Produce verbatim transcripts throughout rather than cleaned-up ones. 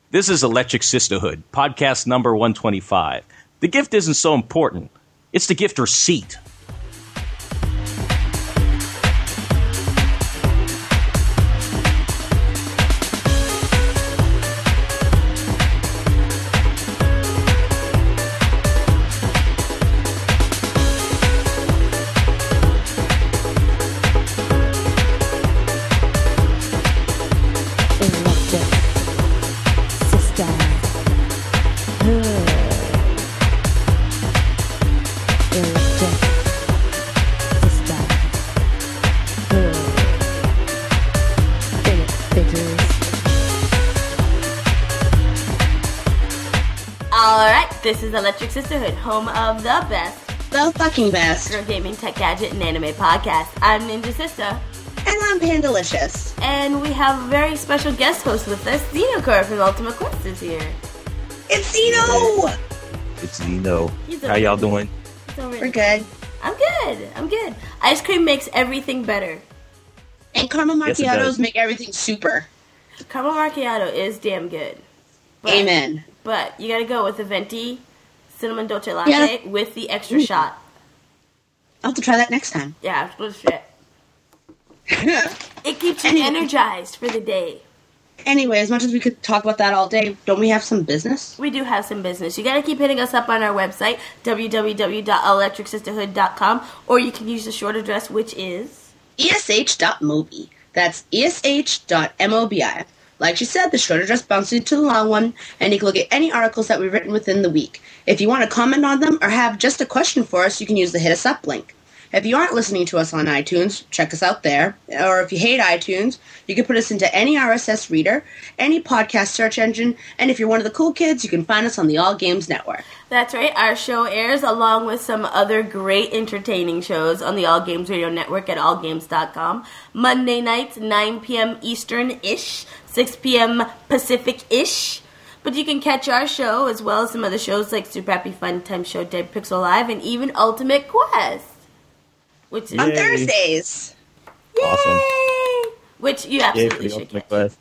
This is Electric Sisterhood, podcast number one twenty-five. The gift isn't so important. It's the gift receipt. This is Electric Sisterhood, home of the best, the fucking best, girl gaming, tech gadget, and anime podcast. I'm Ninja Sister. And I'm Pandalicious. And we have a very special guest host with us, Xenocore from Ultimate Quest is here. It's Zeno! It's Zeno. How y'all doing? We're good. I'm good. I'm good. Ice cream makes everything better. And caramel macchiatos yes, make everything super. Caramel macchiato is damn good. But, Amen. But you gotta go with the venti cinnamon dolce latte yeah. with the extra Ooh. shot. I'll have to try that next time. Yeah, it's shit. It keeps you anyway. energized for the day. Anyway, as much as we could talk about that all day, don't we have some business? We do have some business. You gotta keep hitting us up on our website, w w w dot electric sisterhood dot com, or you can use the short address, which is e s h dot mobi. That's e s h dot mobi. Like she said, the short address bounces you to the long one, and you can look at any articles that we've written within the week. If you want to comment on them or have just a question for us, you can use the Hit Us Up link. If you aren't listening to us on iTunes, check us out there. Or if you hate iTunes, you can put us into any R S S reader, any podcast search engine, and if you're one of the cool kids, you can find us on the All Games Network. That's right. Our show airs along with some other great entertaining shows on the All Games Radio Network at all games dot com. Monday nights, nine p.m. Eastern-ish, six p.m. Pacific-ish. But you can catch our show as well as some other shows like Super Happy Fun Time Show, Dead Pixel Live, and even Ultimate Quest. Which is on Thursdays. Yay! Awesome. Which you absolutely Yay should catch. Quest.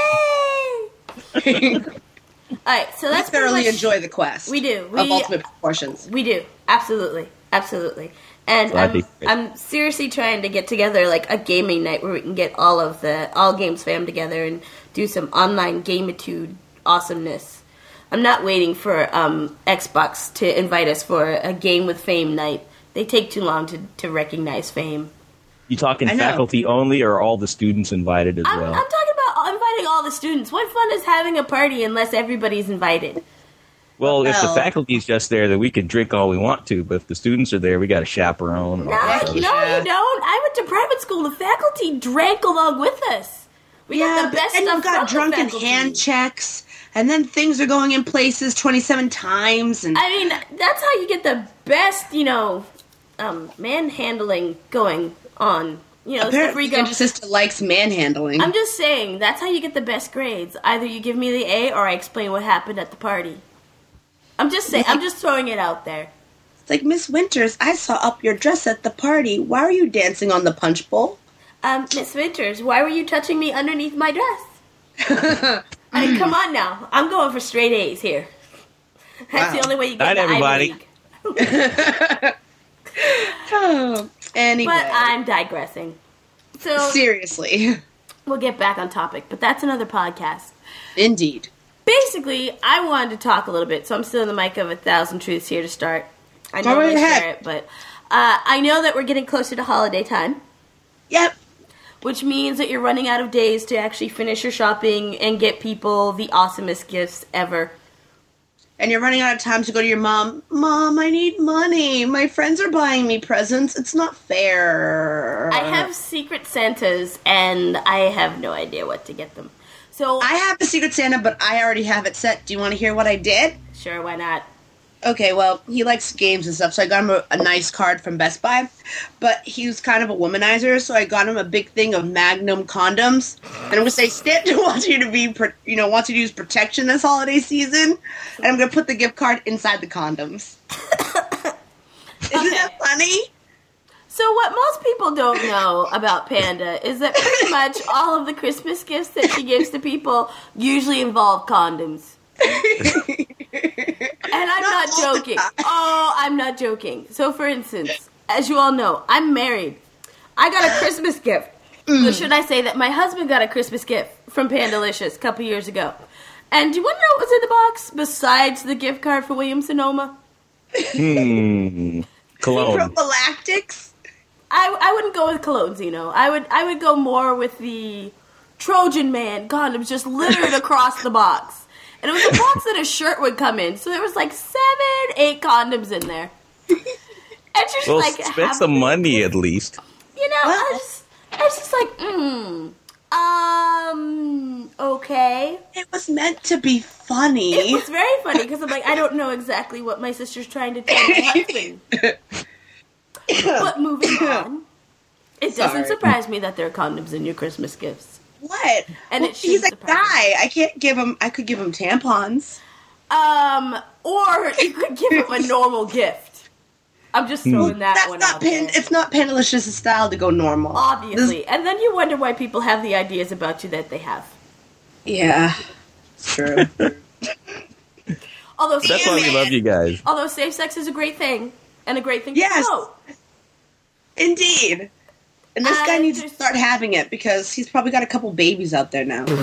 Yay! Alright, so that's we thoroughly much, enjoy the quest. We do. We, of ultimate proportions. We do. Absolutely. Absolutely. And I'm, I'm seriously trying to get together like a gaming night where we can get all of the All Games fam together and do some online gamitude awesomeness. I'm not waiting for um, Xbox to invite us for a Game with Fame night. They take too long to, to recognize Fame. You talking faculty only or all the students invited as I'm, well? I'm talking about inviting all the students. What fun is having a party unless everybody's invited? Well, if the faculty's just there, then we can drink all we want to. But if the students are there, we got to chaperone. And no, all that no, you don't. I went to private school. The faculty drank along with us. We yeah, got the best and stuff you've got drunken hand checks, and then things are going in places twenty-seven times. And I mean, that's how you get the best, you know, um, manhandling going on. You know, apparently your sister likes manhandling. I'm just saying, that's how you get the best grades. Either you give me the A, or I explain what happened at the party. I'm just saying. I'm just throwing it out there. It's like, Miss Winters, I saw up your dress at the party. Why are you dancing on the punch bowl? Um, Miss Winters, why were you touching me underneath my dress? I mean, come on now. I'm going for straight A's here. That's wow. the only way you get Night, the everybody. Ivy League. oh, anyway. But I'm digressing. So seriously, we'll get back on topic, but that's another podcast. Indeed. Basically, I wanted to talk a little bit, so I'm still in the mic of a thousand truths here to start. I know I share it, but uh, I know that we're getting closer to holiday time. Yep. Which means that you're running out of days to actually finish your shopping and get people the awesomest gifts ever. And you're running out of time to go to your mom. Mom, I need money. My friends are buying me presents. It's not fair. I have Secret Santas, and I have no idea what to get them. So I have the Secret Santa, but I already have it set. Do you want to hear what I did? Sure, why not? Okay, well, he likes games and stuff, so I got him a, a nice card from Best Buy. But he was kind of a womanizer, so I got him a big thing of Magnum condoms. And I'm going to say, Stanton wants you to be, you know, wants you to use protection this holiday season. And I'm going to put the gift card inside the condoms. Isn't okay. that funny? So what most people don't know about Panda is that pretty much all of the Christmas gifts that she gives to people usually involve condoms. And I'm not, not joking. Oh, I'm not joking. So for instance, as you all know, I'm married. I got a Christmas gift. Mm. So should I say that my husband got a Christmas gift from Pandalicious a couple years ago. And do you want to know what was in the box besides the gift card for Williams-Sonoma? Hmm. Cologne. Prophylactics? I, I wouldn't go with cologne, Zeno. I would I would go more with the Trojan Man condoms just littered across the box. And it was a box that a shirt would come in. So there was like seven, eight condoms in there. And just well, like spend some money at least. You know, I was, I was just like, mm, um, okay. It was meant to be funny. It was very funny because I'm like, I don't know exactly what my sister's trying to tell my husband. But moving on, it doesn't Sorry. surprise me that there are condoms in your Christmas gifts. What? And well, it he's a surprise guy. me. I can't give him. I could give him tampons. Um, or you could give him a normal gift. I'm just throwing that That's one not out pan, there. It's not Pandalicious' style to go normal. Obviously. This- and then you wonder why people have the ideas about you that they have. yeah, it's true. Although That's why we love you guys. Although safe sex is a great thing and a great thing Yes. to promote. Indeed. And this Uh, guy needs to there's- start having it because he's probably got a couple babies out there now.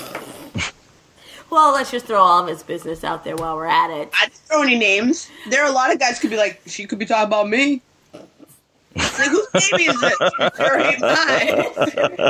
Well, let's just throw all of his business out there while we're at it. I didn't throw any names. There are a lot of guys could be like, she could be talking about me. It's like, whose baby is it? Sure ain't mine.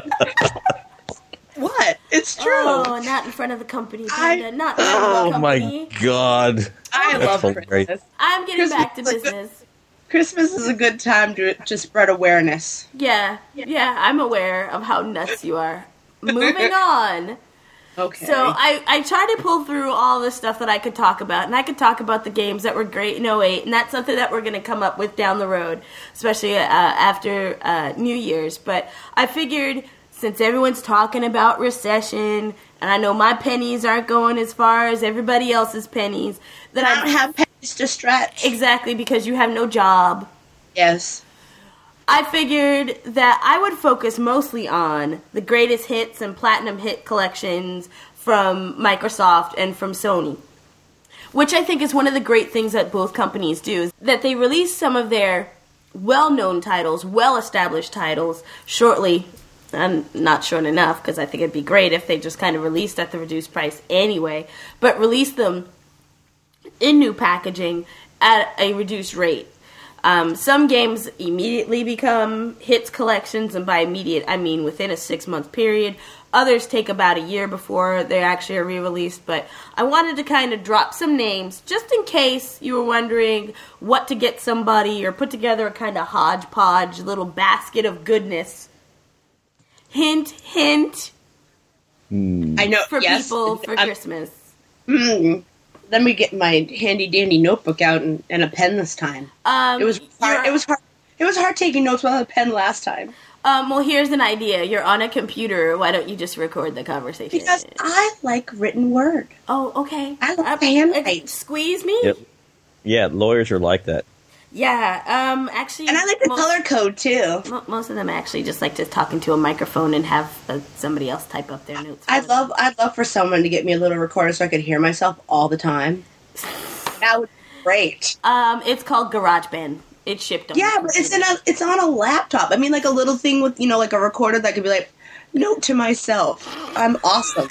What? It's true. Oh, not in front of the company, I- Panda. Not in front of Oh the company. my god. I love That's Christmas. I'm getting Christmas back to is a good- business. Christmas is a good time to to spread awareness. Yeah, yeah, I'm aware of how nuts you are. Moving on. Okay. So I, I tried to pull through all the stuff that I could talk about, and I could talk about the games that were great in oh eight, and that's something that we're going to come up with down the road, especially uh, after uh, New Year's. But I figured since everyone's talking about recession, and I know my pennies aren't going as far as everybody else's pennies, that I don't I have pennies to stretch. exactly because you have no job. Yes. I figured that I would focus mostly on the greatest hits and platinum hit collections from Microsoft and from Sony. Which I think is one of the great things that both companies do, is that they release some of their well-known titles, well-established titles, shortly, and not short enough, because I think it'd be great if they just kind of released at the reduced price anyway, but release them in new packaging at a reduced rate. Um, some games immediately become hits collections, and by immediate, I mean within a six-month period. Others take about a year before they actually are re-released, but I wanted to kind of drop some names, just in case you were wondering what to get somebody, or put together a kind of hodgepodge little basket of goodness. Hint, hint, I know. for yes. people for I'm- Christmas. Mm. Let me get my handy dandy notebook out and, and a pen this time. Um, It was hard. you're- It was hard. It was hard taking notes without a pen last time Um, well, here's an idea. You're on a computer. Why don't you just record the conversation? because I like written word. Oh, okay. I love Uh, to handwrite. uh, Squeeze me? Yep. Yeah, lawyers are like that. Yeah, um, actually... And I like the most, color code too. mo- Most of them actually just like to talk into a microphone and have uh, somebody else type up their notes. for I'd them. love. I'd love for someone to get me a little recorder so I could hear myself all the time. That would be great. Um, it's called GarageBand. It's shipped on Yeah, the but it's in computer. a. It's on a laptop. I mean, like a little thing with you know, like a recorder that could be like, note to myself, I'm awesome.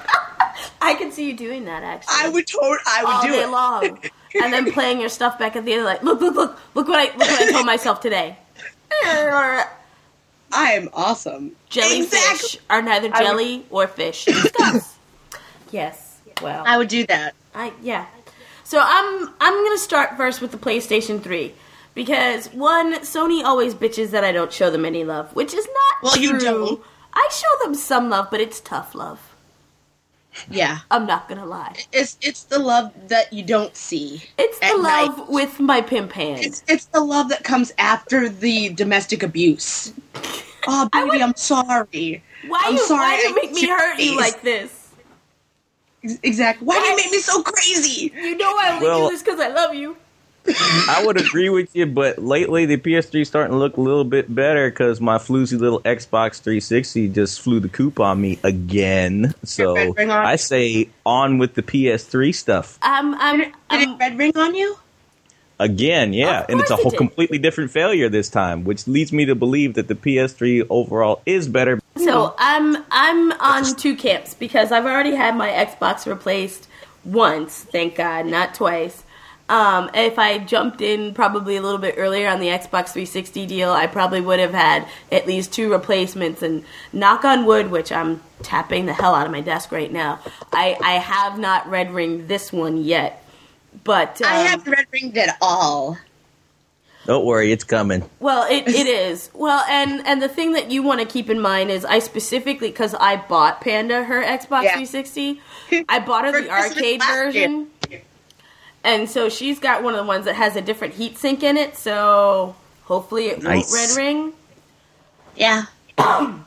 I can see you doing that, actually. I would totally. I would all do day it. long. And then playing your stuff back at the end, like, look, look, look, look what I, look what I told myself today. I am awesome. Jellyfish Exactly. are neither I would- jelly or fish. Discuss. Yes. Well, I would do that. I yeah. So I'm I'm gonna start first with the PlayStation three because one, Sony always bitches that I don't show them any love, which is not Well, true. you don't. I show them some love, but it's tough love. Yeah, I'm not gonna lie. it's it's the love that you don't see. It's the at love night. with my pimp hand. It's it's the love that comes after the domestic abuse. Oh, I baby, would- I'm sorry. Why I'm you sorry why I you make hit me your hurt you face. like this? Ex- Exactly. Why do Why- you make me so crazy? You know I only Well- do this because I love you. I would agree with you, but lately the P S three is starting to look a little bit better because my floozy little Xbox three sixty just flew the coop on me again. So I say on with the P S three stuff. Um, um, Did it, did um, it red ring on you? Again, yeah, Of and it's a course it whole did. completely different failure this time, which leads me to believe that the P S three overall is better. So I'm I'm on two camps because I've already had my Xbox replaced once, thank God, not twice. Um, if I jumped in probably a little bit earlier on the Xbox three sixty deal, I probably would have had at least two replacements. And knock on wood, which I'm tapping the hell out of my desk right now, I, I have not red ringed this one yet. But um, I haven't red ringed at all. Don't worry, it's coming. Well, it, it is. Well, and, and the thing that you want to keep in mind is I specifically, because I bought Panda her Xbox Yeah. three sixty, I bought her For the Christmas arcade last version. year. And so she's got one of the ones that has a different heat sink in it, so hopefully it Nice. won't red ring. Yeah. That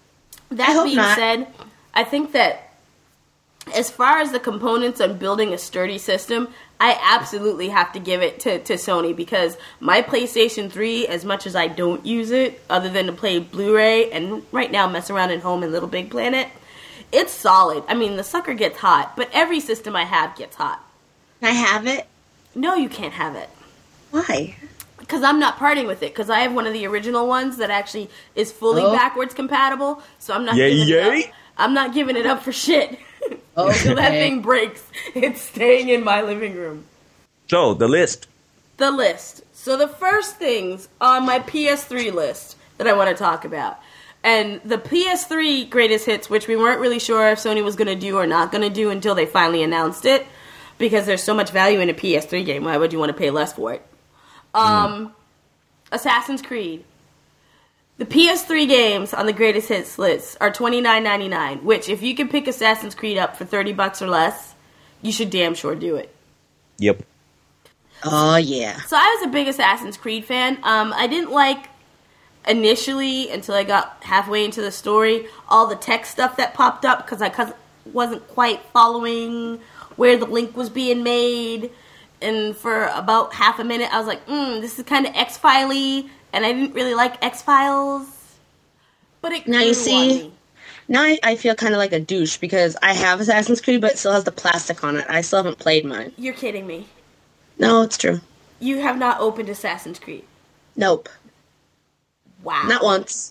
I hope being not. said, I think that as far as the components on building a sturdy system, I absolutely have to give it to, to Sony because my PlayStation three, as much as I don't use it, other than to play Blu-ray and right now mess around at home in Little Big Planet, it's solid. I mean, the sucker gets hot, but every system I have gets hot. Can I have it? No, you can't have it. Why? Because I'm not parting with it. Because I have one of the original ones that actually is fully Oh. backwards compatible. So I'm not Yay, giving yay. it up. I'm not giving it up for shit. Okay. Until that thing breaks, it's staying in my living room. So, the list. The list. So the first things on my P S three list that I want to talk about. And the P S three greatest hits, which we weren't really sure if Sony was going to do or not going to do until they finally announced it. Because there's so much value in a P S three game. Why would you want to pay less for it? Um, mm. Assassin's Creed. The P S three games on the greatest hits list are twenty-nine ninety-nine, which if you can pick Assassin's Creed up for thirty bucks or less, you should damn sure do it. Yep. Oh, yeah. So I was a big Assassin's Creed fan. Um, I didn't like initially, until I got halfway into the story, all the tech stuff that popped up because I wasn't quite following where the link was being made. And for about half a minute, I was like, mm, this is kind of X-File-y. And I didn't really like X-Files. But it Now grew you on see, me. now I, I feel kind of like a douche because I have Assassin's Creed, but it still has the plastic on it. I still haven't played mine. You're kidding me. No, it's true. You have not opened Assassin's Creed. Nope. Wow. Not once.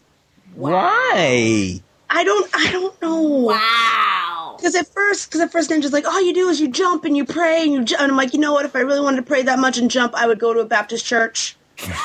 Why? I don't, I don't know. Wow. Because at first, because at first Ninja's like, all you do is you jump and you pray and you jump. And I'm like, you know what? If I really wanted to pray that much and jump, I would go to a Baptist church.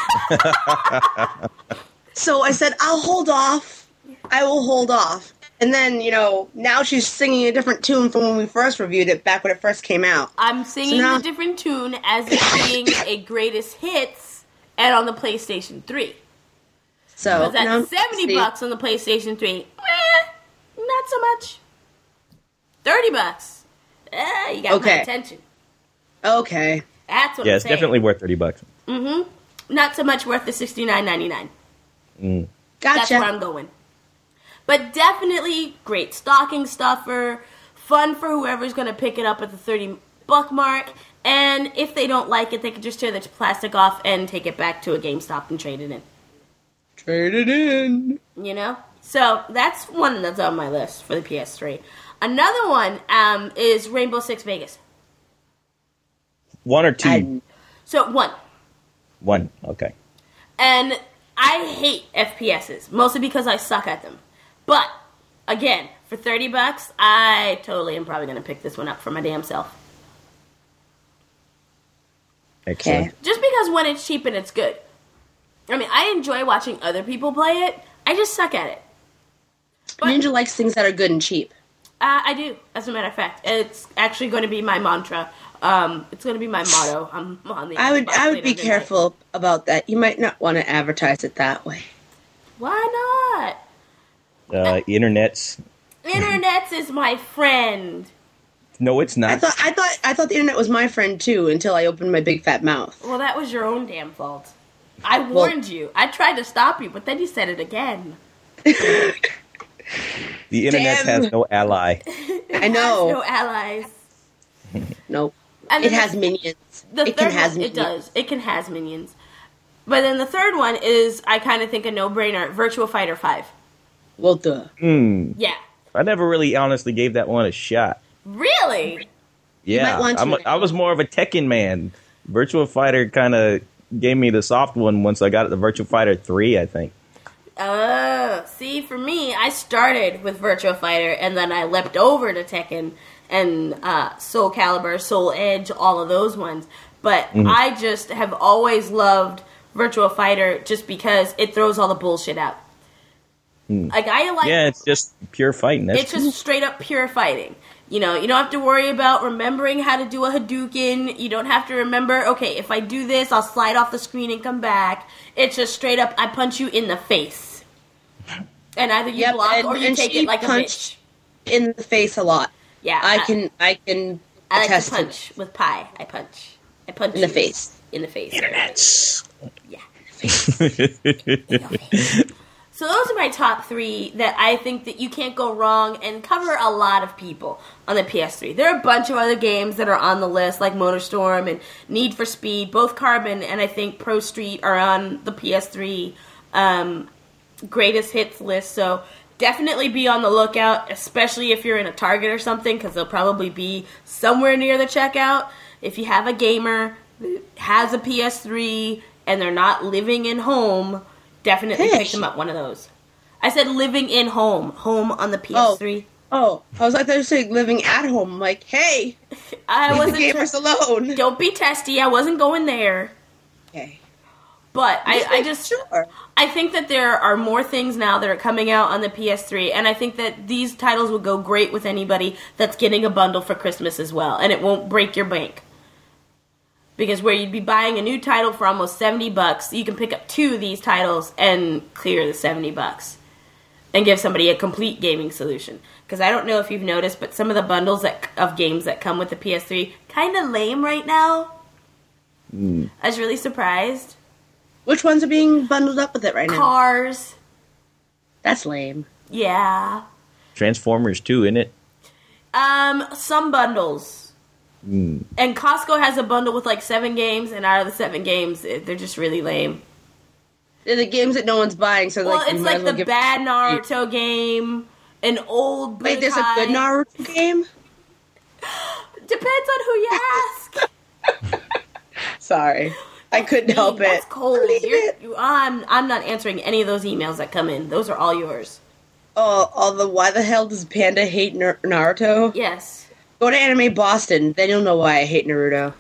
So I said, I'll hold off. I will hold off. And then, you know, now she's singing a different tune from when we first reviewed it, back when it first came out. I'm singing So now- a different tune as it's being a greatest hits and on the PlayStation three. So Because at now- seventy see, bucks on the PlayStation three, eh, not so much. thirty bucks. Eh, you got Okay. my attention. Okay. That's what Yeah, I'm it's saying. definitely worth thirty bucks. Mm-hmm. Not so much worth the sixty-nine ninety-nine. Mm. That's where Gotcha. I'm going. But definitely great stocking stuffer, fun for whoever's going to pick it up at the thirty buck mark, and if they don't like it, they can just tear the plastic off and take it back to a GameStop and trade it in. Trade it in. You know? So that's one that's on my list for the P S three. Another one um, is Rainbow Six Vegas. One or two? I- So one. One. Okay. And I hate F P S's, mostly because I suck at them. But, again, for thirty bucks, I totally am probably going to pick this one up for my damn self. Excellent. Okay. Just because when it's cheap and it's good. I mean, I enjoy watching other people play it. I just suck at it. But, Ninja likes things that are good and cheap. Uh, I do, as a matter of fact. It's actually going to be my mantra. Um, it's going to be my motto. I'm on the I would Xbox I would later be tonight. careful about that. You might not want to advertise it that way. Why not? Uh, internet's. Internets is my friend. No, it's not. I thought I thought I thought the internet was my friend too until I opened my big fat mouth. Well, that was your own damn fault. I warned you. I tried to stop you, but then you said it again. The internet Damn. has no ally. I Has know. no allies. Nope. And it has minions. The it can has one, minions. It does. It can has minions. But then the third one is, I kind of think, a no-brainer, Virtua Fighter five. Well, duh. Mm. Yeah. I never really honestly gave that one a shot. Really? Yeah. I'm a, I was more of a Tekken man. Virtua Fighter kind of gave me the soft one once I got it, the Virtua Fighter three, I think. Oh, see, for me, I started with Virtua Fighter, and then I leapt over to Tekken and uh, Soul Calibur, Soul Edge, all of those ones. But mm-hmm. I just have always loved Virtua Fighter just because it throws all the bullshit out. Mm. Like I like, yeah, it's just pure fighting. That's it's cool. just straight up pure fighting. You know, you don't have to worry about remembering how to do a Hadouken. You don't have to remember, okay, if I do this, I'll slide off the screen and come back. It's just straight up, I punch you in the face. And either you yep, block and, or you take it like a bitch. In the face a lot. Yeah. I, I can I can I like attest to punch to with pie. I punch. I punch in the face. In the face. Internets. Yeah. Face. So those are my top three that I think that you can't go wrong and cover a lot of people on the P S three. There are a bunch of other games that are on the list, like MotorStorm and Need for Speed. Both Carbon and I think Pro Street are on the P S three um, greatest hits list. So definitely be on the lookout, especially if you're in a Target or something, because they'll probably be somewhere near the checkout. If you have a gamer that has a P S three and they're not living in home, definitely hey. pick them up, one of those. I said living in home. Home on the P S three. Oh, oh. I was like, they were saying living at home. I'm like, hey, I wasn't leave the gamers alone. Don't be testy. I wasn't going there. Okay. But I, I just, sure. I think that there are more things now that are coming out on the P S three, and I think that these titles would go great with anybody that's getting a bundle for Christmas as well, and it won't break your bank. Because where you'd be buying a new title for almost seventy bucks, you can pick up two of these titles and clear the seventy bucks. And give somebody a complete gaming solution. Because I don't know if you've noticed, but some of the bundles that, of games that come with the P S three, kind of lame right now. Mm. I was really surprised. Which ones are being bundled up with it right now? Cars. That's lame. Yeah. Transformers too, isn't it? Um, some bundles. Mm. And Costco has a bundle with like seven games, and out of the seven games, they're just really lame. They're the games that no one's buying, so well, like it's like well the bad Naruto it. game, an old. Wait, there's a good Naruto game. Depends on who you ask. Sorry, I couldn't help That's it. That's cold. You're, you, I'm I'm not answering any of those emails that come in. Those are all yours. Oh, all the why the hell does Panda hate Nar- Naruto? Yes. Go to Anime Boston, then you'll know why I hate Naruto.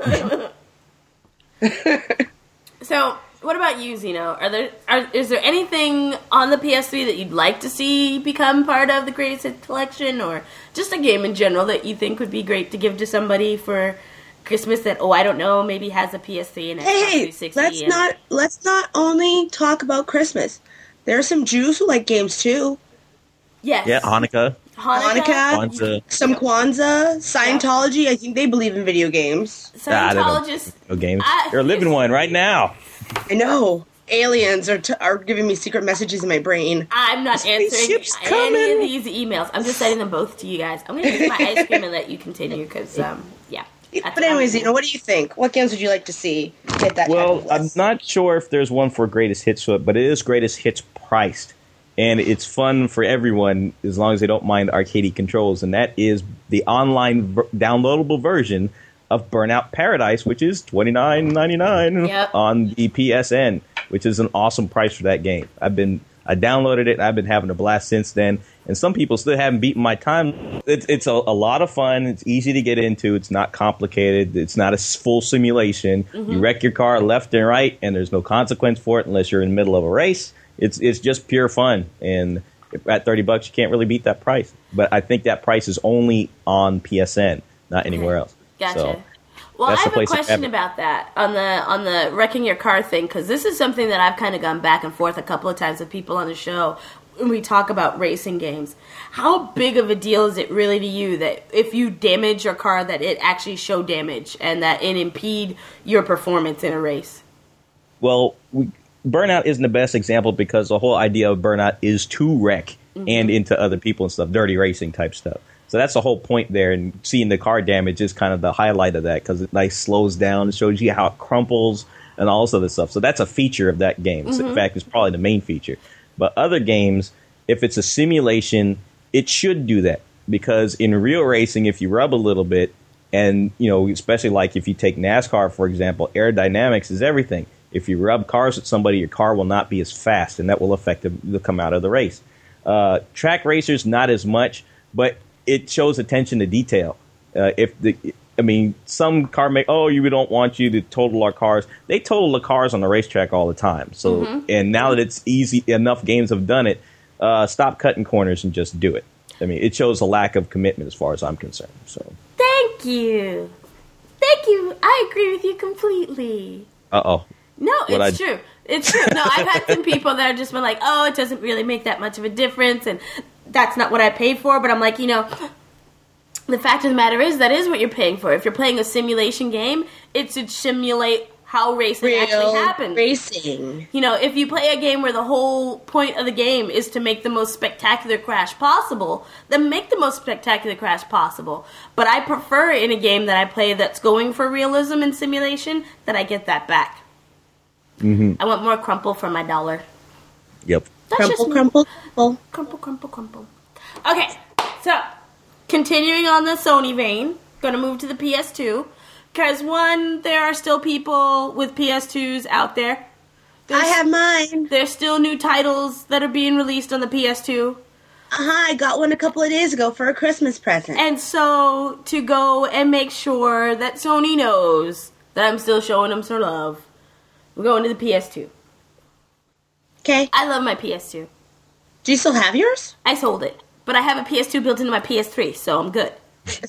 So, what about you, Zeno? Are there are, is there anything on the P S three that you'd like to see become part of the Greatest Hits collection, or just a game in general that you think would be great to give to somebody for Christmas that, oh, I don't know, maybe has a P S three and Xbox hey, three sixty? let's and... not let's not only talk about Christmas. There are some Jews who like games too. Yes. Yeah, Hanukkah. Hanukkah, Hanukkah Kwanzaa. Some Kwanzaa, Scientology. Yeah. I think they believe in video games. Scientologists. Video games. I, You're living one right now. I know. Aliens are t- are giving me secret messages in my brain. I'm not answering any of these emails. I'm just sending them both to you guys. I'm going to get my ice cream and let you continue because, um, yeah. But anyways, you know, what do you think? What games would you like to see hit that? Well, I'm not sure if there's one for Greatest Hits, but it is Greatest Hits priced. And it's fun for everyone as long as they don't mind arcade controls. And that is the online ver- downloadable version of Burnout Paradise, which is twenty-nine ninety-nine yep. on the P S N, which is an awesome price for that game. I've been I downloaded it. And I've been having a blast since then. And some people still haven't beaten my time. It's, it's a, a lot of fun. It's easy to get into. It's not complicated. It's not a full simulation. Mm-hmm. You wreck your car left and right, and there's no consequence for it unless you're in the middle of a race. It's it's just pure fun, and at thirty bucks, you can't really beat that price. But I think that price is only on P S N, not anywhere else. Gotcha. So, well, I have a question about that on the on the wrecking your car thing, because this is something that I've kind of gone back and forth a couple of times with people on the show when we talk about racing games. How big of a deal is it really to you that if you damage your car, that it actually show damage and that it impede your performance in a race? Well, we. Burnout isn't the best example because the whole idea of Burnout is to wreck mm-hmm. and into other people and stuff, dirty racing type stuff. So that's the whole point there, and seeing the car damage is kind of the highlight of that, because it like slows down, it shows you how it crumples and all this other stuff. So that's a feature of that game. Mm-hmm. So in fact, it's probably the main feature. But other games, if it's a simulation, it should do that, because in real racing, if you rub a little bit, and you know, especially like if you take NASCAR for example, aerodynamics is everything. If you rub cars with somebody, your car will not be as fast, and that will affect the, the come out of the race. Uh, track racers, not as much, but it shows attention to detail. Uh, if the, I mean, some car make, oh, you we don't want you to total our cars. They total the cars on the racetrack all the time. So, mm-hmm. and now that it's easy, enough games have done it. Uh, stop cutting corners and just do it. I mean, it shows a lack of commitment as far as I'm concerned. So, thank you, thank you. I agree with you completely. Uh oh. No, what it's I... true. It's true. No, I've had some people that have just been like, oh, it doesn't really make that much of a difference, and that's not what I paid for. But I'm like, you know, the fact of the matter is that is what you're paying for. If you're playing a simulation game, it should simulate how racing Real actually happens. Racing. You know, if you play a game where the whole point of the game is to make the most spectacular crash possible, then make the most spectacular crash possible. But I prefer in a game that I play that's going for realism and simulation that I get that back. Mm-hmm. I want more crumple for my dollar. Yep. That's crumple, just crumple, crumple. Crumple, crumple, crumple. Okay, so, continuing on the Sony vein, going to move to the P S two. Because, one, there are still people with P S twos out there. There's, I have mine. There's still new titles that are being released on the P S two. Uh-huh, I got one a couple of days ago for a Christmas present. And so, to go and make sure that Sony knows that I'm still showing them some love, we're going to the P S two. Okay. I love my P S two. Do you still have yours? I sold it. But I have a P S two built into my P S three, so I'm good.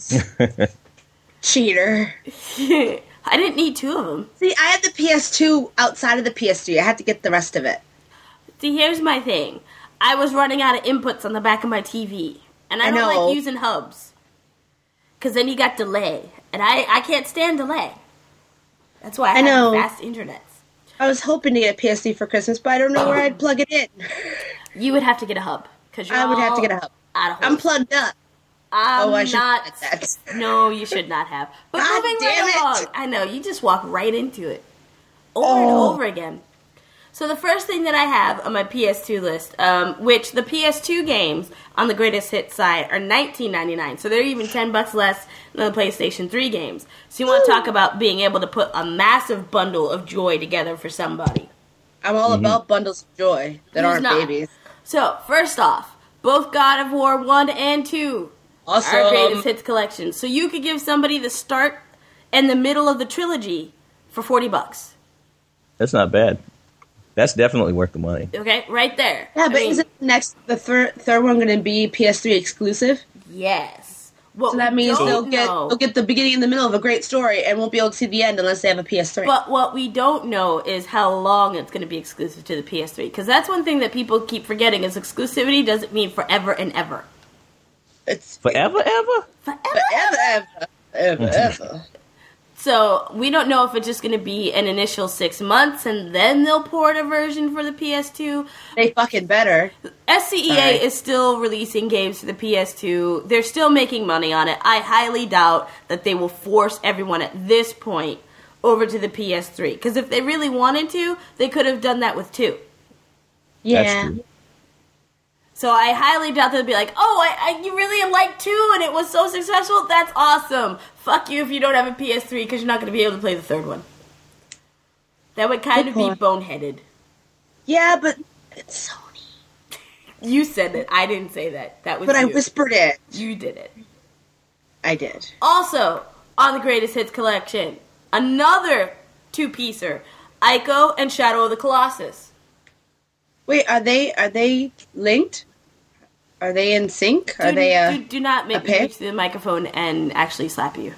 Cheater. I didn't need two of them. See, I had the P S two outside of the P S three. I had to get the rest of it. See, here's my thing. I was running out of inputs on the back of my T V. And I, I don't know. like using hubs. Because then you got delay. And I, I can't stand delay. That's why I, I have know. fast internet. I was hoping to get a P S three for Christmas, but I don't know where I'd plug it in. You would have to get a hub. Cause you're I would have to get a hub. I'm plugged up. I'm oh, I not. Should that. No, you should not have. But God moving damn right it. along, I know you just walk right into it, over oh. and over again. So the first thing that I have on my P S two list, um, which the P S two games on the Greatest Hits site are nineteen ninety-nine, so they're even ten bucks less than the PlayStation three games. So you want to talk about being able to put a massive bundle of joy together for somebody. I'm all mm-hmm. about bundles of joy that Who's aren't not? babies. So first off, both God of War one and two. Awesome. Our Greatest Hits collection. So you could give somebody the start and the middle of the trilogy for forty bucks. That's not bad. That's definitely worth the money. Okay, right there. Yeah, I but mean, is it next the third third one going to be P S three exclusive? Yes. What so that means they'll get know, they'll get the beginning and the middle of a great story and won't be able to see the end unless they have a P S three. But what we don't know is how long it's going to be exclusive to the P S three. Because that's one thing that people keep forgetting is exclusivity doesn't mean forever and ever. It's forever, ever? Forever, forever, ever. Ever, ever. So, we don't know if it's just going to be an initial six months and then they'll port a version for the P S two. They fucking better. S C E A right. is still releasing games for the P S two. They're still making money on it. I highly doubt that they will force everyone at this point over to the P S three. Because if they really wanted to, they could have done that with two. Yeah. So I highly doubt they'll be like, oh, I, I you really liked two and it was so successful? That's awesome. Fuck you if you don't have a P S three because you're not going to be able to play the third one. That would kind Good of point. be boneheaded. Yeah, but it's Sony. You said it. I didn't say that. That was But you. I whispered it. You did it. I did. Also, on the Greatest Hits collection, another two-piecer, Ico and Shadow of the Colossus. Wait, are they are they linked? Are they in sync? Are do, they a, do, do not make me reach the microphone and actually slap you.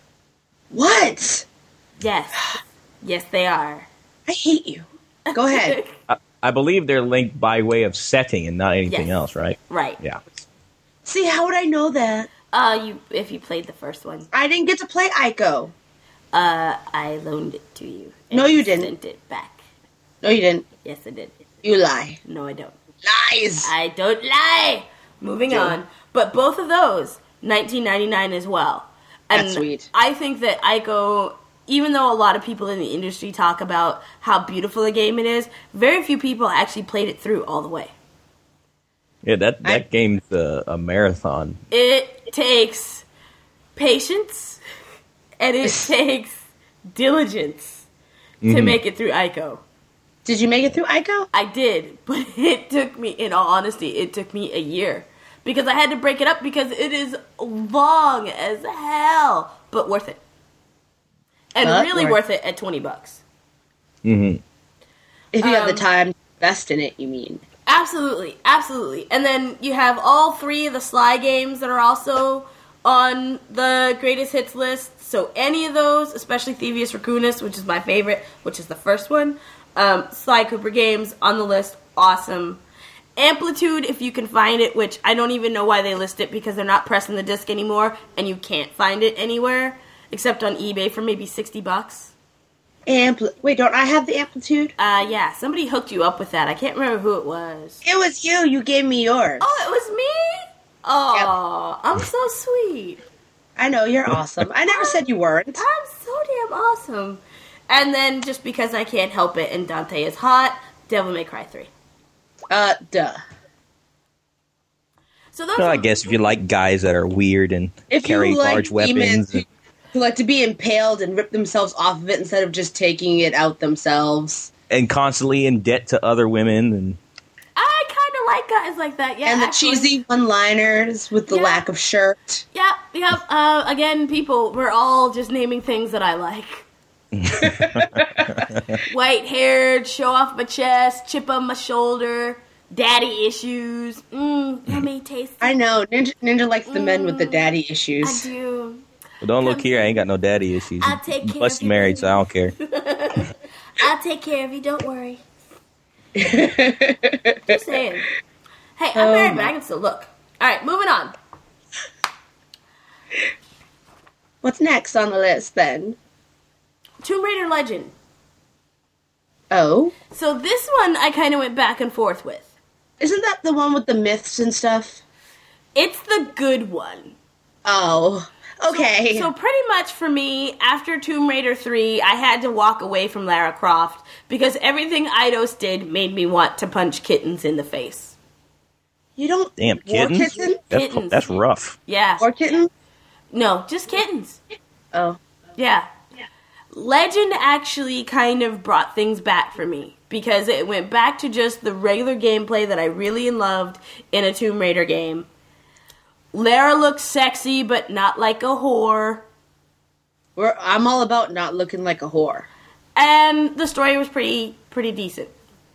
What? Yes. Yes, they are. I hate you. Go ahead. I, I believe they're linked by way of setting and not anything yes. else, right? Right. Yeah. See, how would I know that? Uh, you if you played the first one. I didn't get to play Ico. Uh, I loaned it to you. No, you didn't. Sent it back. No, you didn't. Yes, I did. You lie. No, I don't. Lies! I don't lie! Moving Joe. on. But both of those nineteen ninety-nine as well. And That's sweet. I think that Ico, even though a lot of people in the industry talk about how beautiful a game it is, very few people actually played it through all the way. Yeah, that, that I, game's a, a marathon. It takes patience, and it takes diligence mm-hmm. to make it through Ico. Did you make it through Ico? I did, but it took me, in all honesty, it took me a year. Because I had to break it up because it is long as hell, but worth it. And uh, really worth it at twenty bucks. Mm-hmm. If you um, have the time to invest in it, you mean? Absolutely, absolutely. And then you have all three of the Sly games that are also on the greatest hits list. So any of those, especially Thievius Raccoonus, which is my favorite, which is the first one. Um, Sly Cooper games on the list, awesome. Amplitude, if you can find it, which I don't even know why they list it because they're not pressing the disc anymore, and you can't find it anywhere except on eBay for maybe sixty bucks. Ampli- Wait, don't I have the Amplitude? Uh, yeah, somebody hooked you up with that. I can't remember who it was. It was you. You gave me yours. Oh, it was me? Oh, yep. I'm so sweet. I know, you're awesome. I never said you weren't. I'm so damn awesome. And then, just because I can't help it and Dante is hot, Devil May Cry three. Uh, duh. So those well, I guess if you like guys that are weird and if carry you like large weapons. Who, who like to be impaled and rip themselves off of it instead of just taking it out themselves. And constantly in debt to other women. And I kind of like guys like that, yeah. And the actually. cheesy one-liners with the yeah. lack of shirt. Yep, yep. Uh, again, people, we're all just naming things that I like. White-haired, show off my chest, chip on my shoulder, daddy issues. Mmm, yummy, tasty. I know. Ninja, Ninja likes the mm, men with the daddy issues. I do. Well, don't look here. I ain't got no daddy issues. I'll take care Plus, of you married, so I don't care. I'll take care of you. Don't worry. Just saying. Hey, I'm oh, married, but I can still look. All right, moving on. What's next on the list, then? Tomb Raider Legend. Oh? So this one I kind of went back and forth with. Isn't that the one with the myths and stuff? It's the good one. Oh, okay. So, so pretty much for me, after Tomb Raider three, I had to walk away from Lara Croft because everything Eidos did made me want to punch kittens in the face. You don't... Damn, kittens? Kittens? That's, kittens. That's rough. Yeah. Or kittens? No, just kittens. Oh. Yeah. Legend actually kind of brought things back for me because it went back to just the regular gameplay that I really loved in a Tomb Raider game. Lara looks sexy, but not like a whore. We're, I'm all about not looking like a whore. And the story was pretty pretty decent.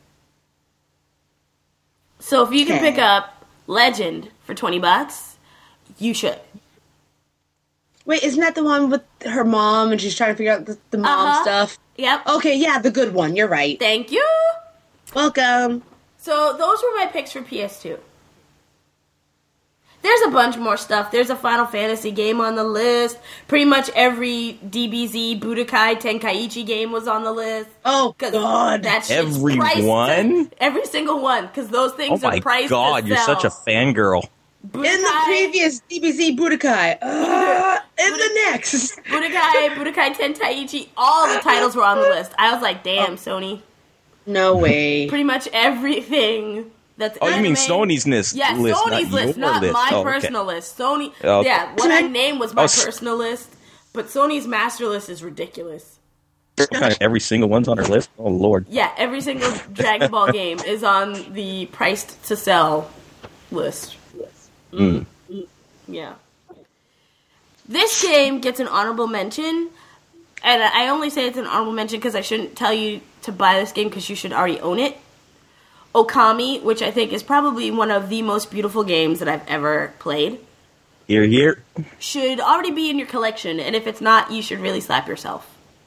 So if you can okay. pick up Legend for twenty bucks, you should. Wait, isn't that the one with her mom and she's trying to figure out the, the mom uh-huh. stuff? Yep. Okay, yeah, the good one. You're right. Thank you. Welcome. So those were my picks for P S two. There's a bunch more stuff. There's a Final Fantasy game on the list. Pretty much every D B Z Budokai Tenkaichi game was on the list. Oh, God. That every one? To, every single one, because those things oh are priced Oh, my God. You're such a fangirl. Budokai, in the previous D B Z Budokai. Uh, in Bud- the next. Budokai, Budokai Tenkaichi, all the titles were on the list. I was like, damn, oh. Sony. No way. Pretty much everything that's Oh, anime. you mean Sony's list? Yeah, list, Sony's not list, your not list. my oh, personal okay. list. Sony, okay. yeah, what I named was my oh, personal list, but Sony's master list is ridiculous. Every single one's on her list? Oh, Lord. Yeah, every single Dragon Ball game is on the priced to sell list. Mm. Yeah. This game gets an honorable mention, and I only say it's an honorable mention because I shouldn't tell you to buy this game because you should already own it. Okami, which I think is probably one of the most beautiful games that I've ever played. Here, here. Should already be in your collection, and if it's not, you should really slap yourself.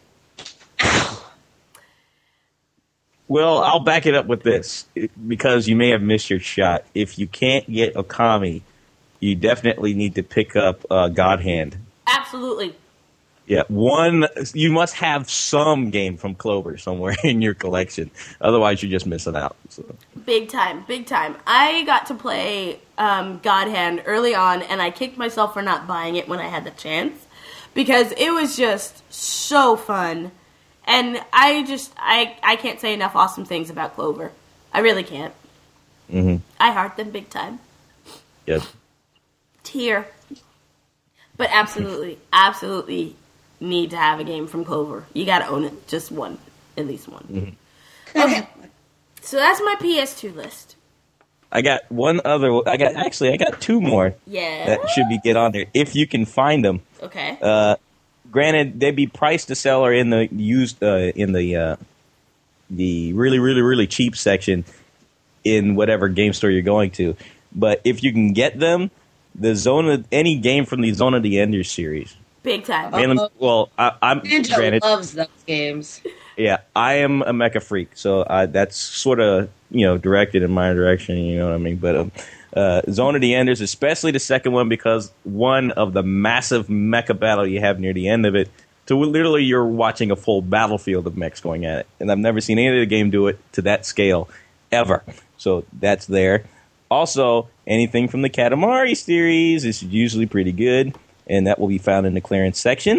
Well, I'll back it up with this, because you may have missed your shot. If you can't get Okami, you definitely need to pick up uh, God Hand. Absolutely. Yeah, one. You must have some game from Clover somewhere in your collection. Otherwise, you're just missing out. So. Big time, big time. I got to play um, God Hand early on, and I kicked myself for not buying it when I had the chance because it was just so fun. And I just I I can't say enough awesome things about Clover. I really can't. Mm-hmm. I heart them big time. Yep. Tear. But absolutely, absolutely. Need to have a game from Clover. You gotta own it. Just one. At least one. Mm-hmm. Okay. So that's my P S two list. I got one other. I got actually. I got two more. Yeah. That should be get on there if you can find them. Okay. Uh, granted, they'd be priced to sell or in the used uh, in the uh, the really really really cheap section in whatever game store you're going to. But if you can get them, the Zone of, any game from the Zone of the Enders series. Big time. Mainly, well, I, I'm Ninja granted, loves those games. Yeah, I am a mecha freak, so I, that's sort of you know directed in my direction. You know what I mean? But um, uh, Zone of the Enders, especially the second one, because one of the massive mecha battle you have near the end of it, to literally you're watching a full battlefield of mechs going at it, and I've never seen any of the game do it to that scale ever. So that's there. Also, anything from the Katamari series is usually pretty good. And that will be found in the clearance section.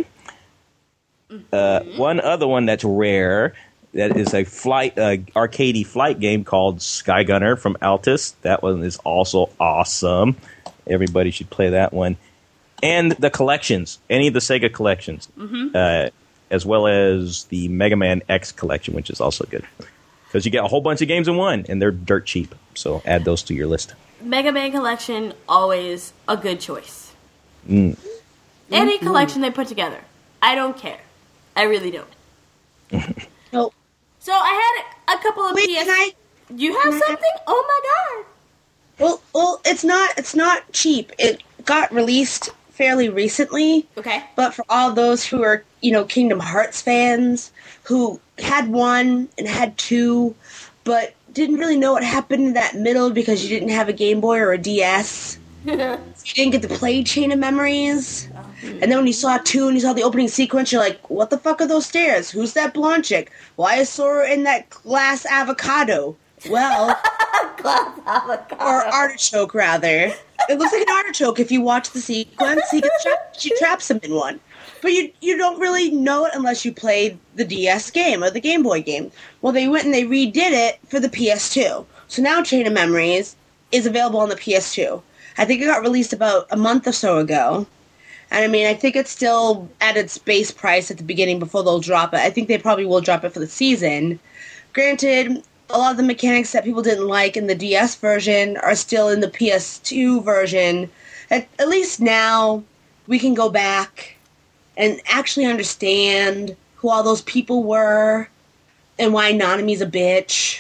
Uh, one other one that's rare, that is a flight, uh, arcadey flight game called Sky Gunner from Altus. That one is also awesome. Everybody should play that one. And the collections, any of the Sega collections, mm-hmm. uh, as well as the Mega Man X collection, which is also good. Because you get a whole bunch of games in one, and they're dirt cheap. So add those to your list. Mega Man collection, always a good choice. Mm. Any collection they put together. I don't care. I really don't. Nope. So I had a couple of Wait, P S... Can I, you have can something? I, oh my god. Well, well, it's not it's not cheap. It got released fairly recently. Okay. But for all those who are, you know, Kingdom Hearts fans, who had one and had two, but didn't really know what happened in that middle because you didn't have a Game Boy or a D S. You didn't get to play Chain of Memories. Oh. And then when you saw two and you saw the opening sequence, you're like, what the fuck are those stairs? Who's that blonde chick? Why is Sora in that glass avocado? Well... glass avocado. Or artichoke, rather. It looks like an artichoke if you watch the sequence. He gets trapped, she traps him in one. But you you don't really know it unless you played the D S game or the Game Boy game. Well, they went and they redid it for the P S two. So now Chain of Memories is available on the P S two. I think it got released about a month or so ago. And I mean, I think it's still at its base price at the beginning before they'll drop it. I think they probably will drop it for the season. Granted, a lot of the mechanics that people didn't like in the D S version are still in the P S two version. At, at least now, we can go back and actually understand who all those people were and why Nanami's a bitch.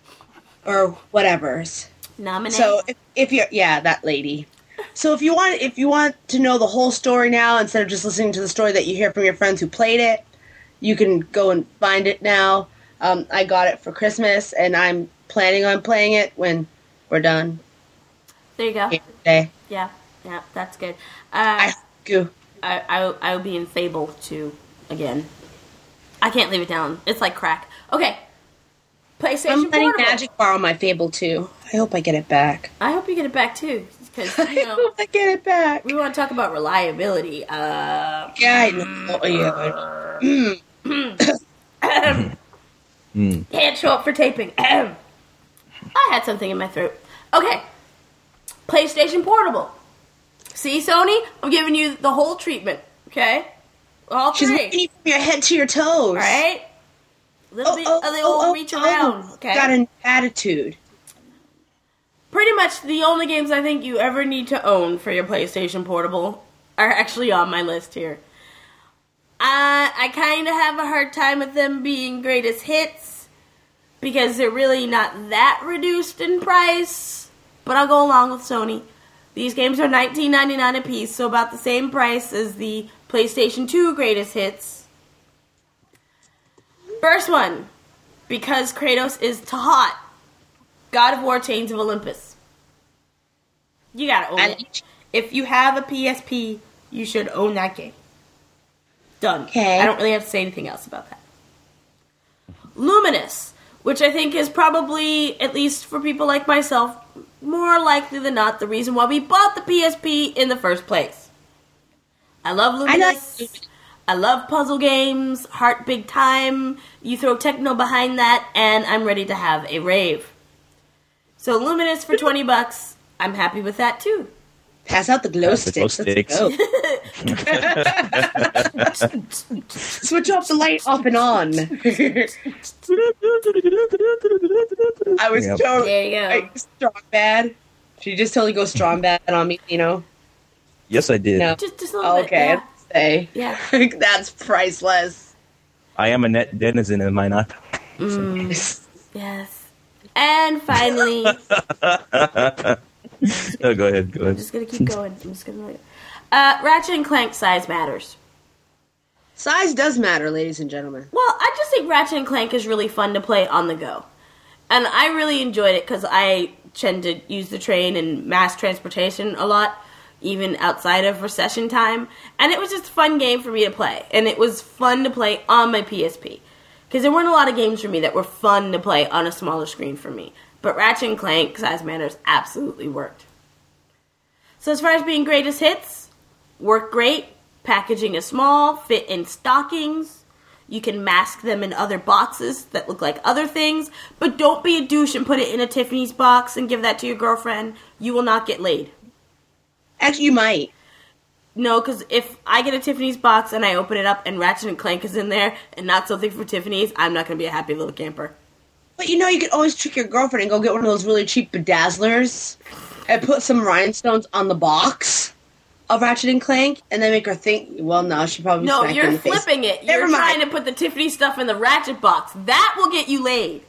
Or whatever's. Nominate. So if, if you're yeah, that lady. So if you want if you want to know the whole story now instead of just listening to the story that you hear from your friends who played it, you can go and find it now. Um, I got it for Christmas and I'm planning on playing it when we're done. There you go. Day. Yeah, yeah, that's good. Uh, I go. I I I will be in Fable two again. I can't leave it down. It's like crack. Okay. PlayStation I'm letting Portable. Magic borrow my Fable two. I hope I get it back. I hope you get it back too, because you know, I hope I get it back. We want to talk about reliability. Uh, yeah, I know. Oh, yeah. mm. Can't show up for taping. I had something in my throat. Okay, PlayStation Portable. See, Sony, I'm giving you the whole treatment. Okay, all three. She's making you from your head to your toes. All right. A little oh, bit oh, of the oh, old oh, reach oh, around. Okay. Got an attitude. Pretty much the only games I think you ever need to own for your PlayStation Portable are actually on my list here. Uh, I kind of have a hard time with them being greatest hits because they're really not that reduced in price, but I'll go along with Sony. These games are nineteen ninety-nine a piece, so about the same price as the PlayStation two greatest hits. First one, because Kratos is Tahat, God of War Chains of Olympus. You gotta own it. If you have a P S P, you should own that game. Done. Okay. I don't really have to say anything else about that. Luminous, which I think is probably, at least for people like myself, more likely than not the reason why we bought the P S P in the first place. I love Luminous. I, like- I love puzzle games, heart big time. You throw techno behind that, and I'm ready to have a rave. So Luminous for twenty bucks, I'm happy with that too. Pass out the glow Pass sticks. The glow sticks. Switch off the light off and on. I was yep. totally there you go. Like, strong bad. She just totally goes strong bad on me, you know? Yes, I did. No. Just, just a little oh, bit. Okay, Yeah. Say. Yeah. That's priceless. I am a net denizen, am I not? Mm, yes. And finally... oh, go ahead, go ahead. I'm just going to keep going. I'm just going to... Uh, Ratchet and Clank size matters. Size does matter, ladies and gentlemen. Well, I just think Ratchet and Clank is really fun to play on the go. And I really enjoyed it because I tend to use the train and mass transportation a lot, even outside of recession time. And it was just a fun game for me to play. And it was fun to play on my P S P. Because there weren't a lot of games for me that were fun to play on a smaller screen for me. But Ratchet and Clank size matters absolutely worked. So as far as being greatest hits, work great. Packaging is small, fit in stockings. You can mask them in other boxes that look like other things. But don't be a douche and put it in a Tiffany's box and give that to your girlfriend. You will not get laid. Actually, you might. No, because if I get a Tiffany's box and I open it up and Ratchet and Clank is in there and not something from Tiffany's, I'm not going to be a happy little camper. But you know, you could always trick your girlfriend and go get one of those really cheap bedazzlers and put some rhinestones on the box of Ratchet and Clank and then make her think, well, no, she probably No, smacked you're in the flipping face. it. You're Never trying mind. to put the Tiffany stuff in the Ratchet box. That will get you laid.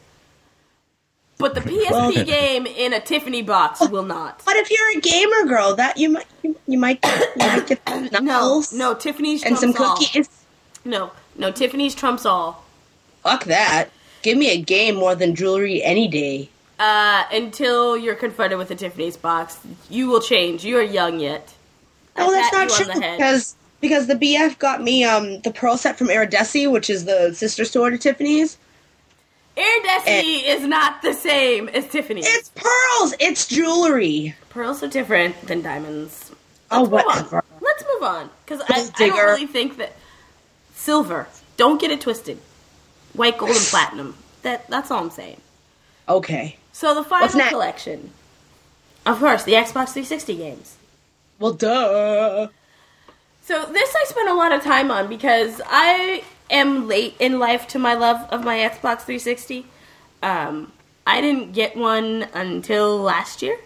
But the P S P well, game in a Tiffany box will not. But if you're a gamer girl, that you might you, you might you might get knuckles. No, no, Tiffany's and trumps some cookies. All. No, no, Tiffany's trumps all. Fuck that. Give me a game more than jewelry any day. Uh, until you're confronted with a Tiffany's box, you will change. You are young yet. No, well, that's not true because because the B F got me um the pearl set from Iridescent, which is the sister store to Tiffany's. Iridescent is not the same as Tiffany's. It's pearls. It's jewelry. Pearls are different than diamonds. Let's oh, move whatever. On. Let's move on because I, I don't really think that silver. Don't get it twisted. White, gold, and platinum. That that's all I'm saying. Okay. So the final collection, of course, the Xbox three sixty games. Well, duh. So this I spent a lot of time on because I am late in life to my love of my Xbox three sixty. Um, I didn't get one until last year.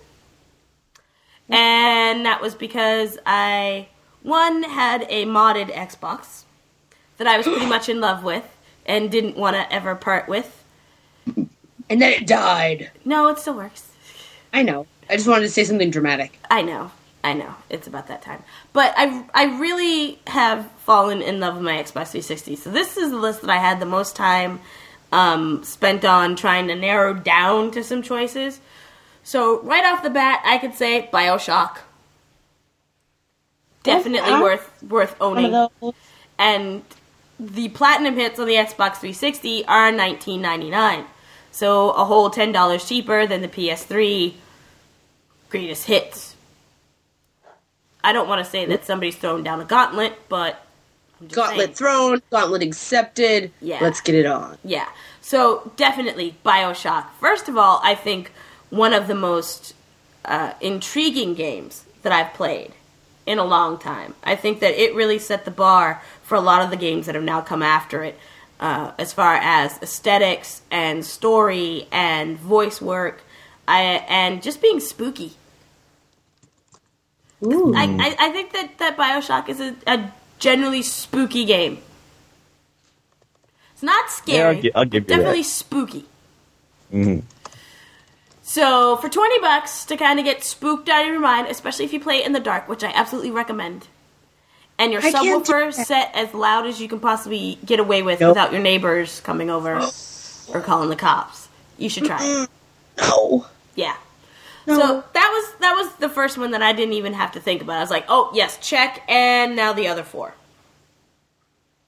And that was because I, one, had a modded Xbox that I was pretty much in love with and didn't want to ever part with. And then it died. No, it still works. I know. I just wanted to say something dramatic. I know. I know. It's about that time. But I, I really have fallen in love with my Xbox three sixty. So this is the list that I had the most time um, spent on trying to narrow down to some choices. So right off the bat, I could say BioShock. Definitely yeah. worth worth owning. And the platinum hits on the Xbox three sixty are nineteen ninety-nine. So a whole ten dollars cheaper than the P S three greatest hits. I don't want to say that somebody's thrown down a gauntlet, but I'm just gauntlet saying. thrown, gauntlet accepted. Yeah. Let's get it on. Yeah. So definitely BioShock. First of all, I think one of the most uh, intriguing games that I've played in a long time. I think that it really set the bar for a lot of the games that have now come after it, uh, as far as aesthetics and story and voice work, I, and just being spooky. Ooh. I, I, I think that, that BioShock is a, a generally spooky game. It's not scary. Yeah, I'll, gi- I'll give you definitely that. spooky. Mm-hmm. So for twenty bucks to kind of get spooked out of your mind, especially if you play it in the dark, which I absolutely recommend, and your I can't subwoofer do that. set as loud as you can possibly get away with Nope. without your neighbors coming over or calling the cops, you should try it. No. Yeah. No. So that was that was the first one that I didn't even have to think about. I was like, oh yes, check, and now the other four.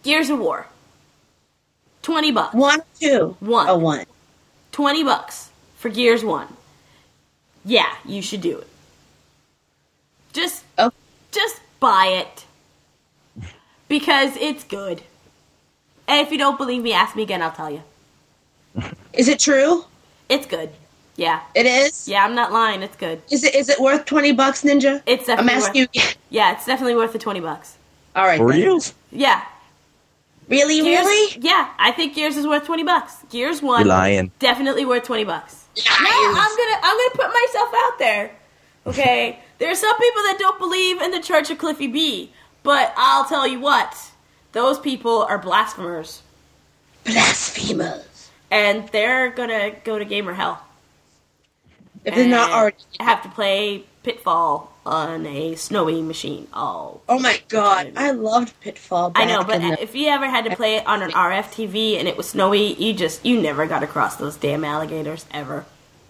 Gears of War. twenty bucks. One, two. One. Oh, one. twenty bucks for Gears one. Yeah, you should do it. Just, oh. just buy it. Because it's good. And if you don't believe me, ask me again, I'll tell you. Is it true? It's good. Yeah. It is? Yeah, I'm not lying. It's good. Is it is it worth twenty bucks, Ninja? It's definitely I'm asking worth, you. Yeah, it's definitely worth the twenty bucks. All right. For real? Yeah. Really, Gears, really? Yeah, I think Gears is worth twenty bucks. Gears one. You're lying. Definitely worth twenty bucks. Lies. No, I'm gonna I'm gonna put myself out there. Okay? There are some people that don't believe in the Church of Cliffy B, but I'll tell you what, those people are blasphemers. Blasphemers. And they're gonna go to gamer hell. If they're not already. Have to play Pitfall on a snowy machine. Oh. Oh my god, I loved Pitfall. Back I know, but in the- if you ever had to play it on an R F T V and it was snowy, you just you never got across those damn alligators ever.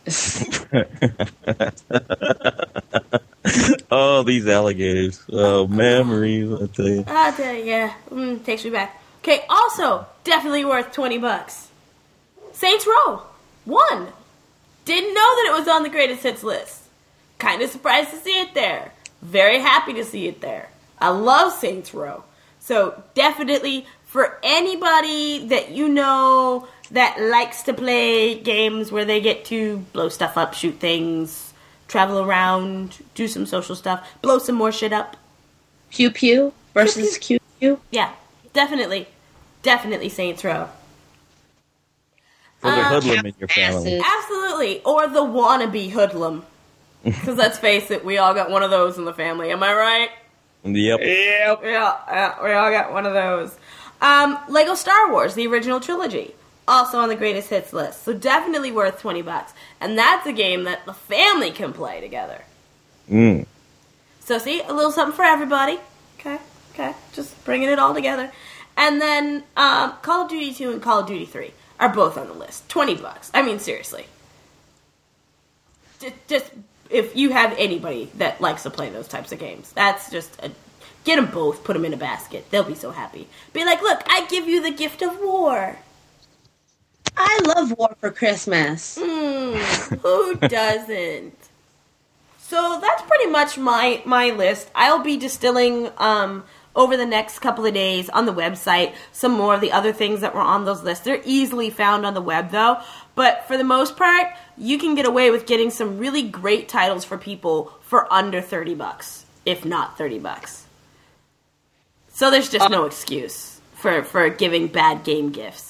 Oh, these alligators. Oh, memories, I tell you. I tell you, yeah, mm, takes me back. Okay, also definitely worth twenty bucks. Saints Row one. Didn't know that it was on the greatest hits list. Kind of surprised to see it there. Very happy to see it there. I love Saints Row. So definitely for anybody that you know that likes to play games where they get to blow stuff up, shoot things, travel around, do some social stuff, blow some more shit up. Pew Pew versus Q Q. Yeah, definitely. Definitely Saints Row. For the Uh, hoodlum in your family. Absolutely. Or the wannabe hoodlum. Because let's face it, we all got one of those in the family. Am I right? Yep. Yep. Yeah, yeah, we all got one of those. Um, Lego Star Wars, the original trilogy. Also on the greatest hits list. So definitely worth twenty bucks. And that's a game that the family can play together. Mm. So see, a little something for everybody. Okay, okay. Just bringing it all together. And then um, Call of Duty two and Call of Duty three are both on the list. twenty bucks. I mean, seriously. Just, just if you have anybody that likes to play those types of games, that's just a, get them both, put them in a basket. They'll be so happy. Be like, look, I give you the gift of war. I love War for Christmas. Mm, who doesn't? So that's pretty much my my list. I'll be distilling um, over the next couple of days on the website some more of the other things that were on those lists. They're easily found on the web, though. But for the most part, you can get away with getting some really great titles for people for under thirty bucks, if not thirty bucks. So there's just no excuse for, for giving bad game gifts.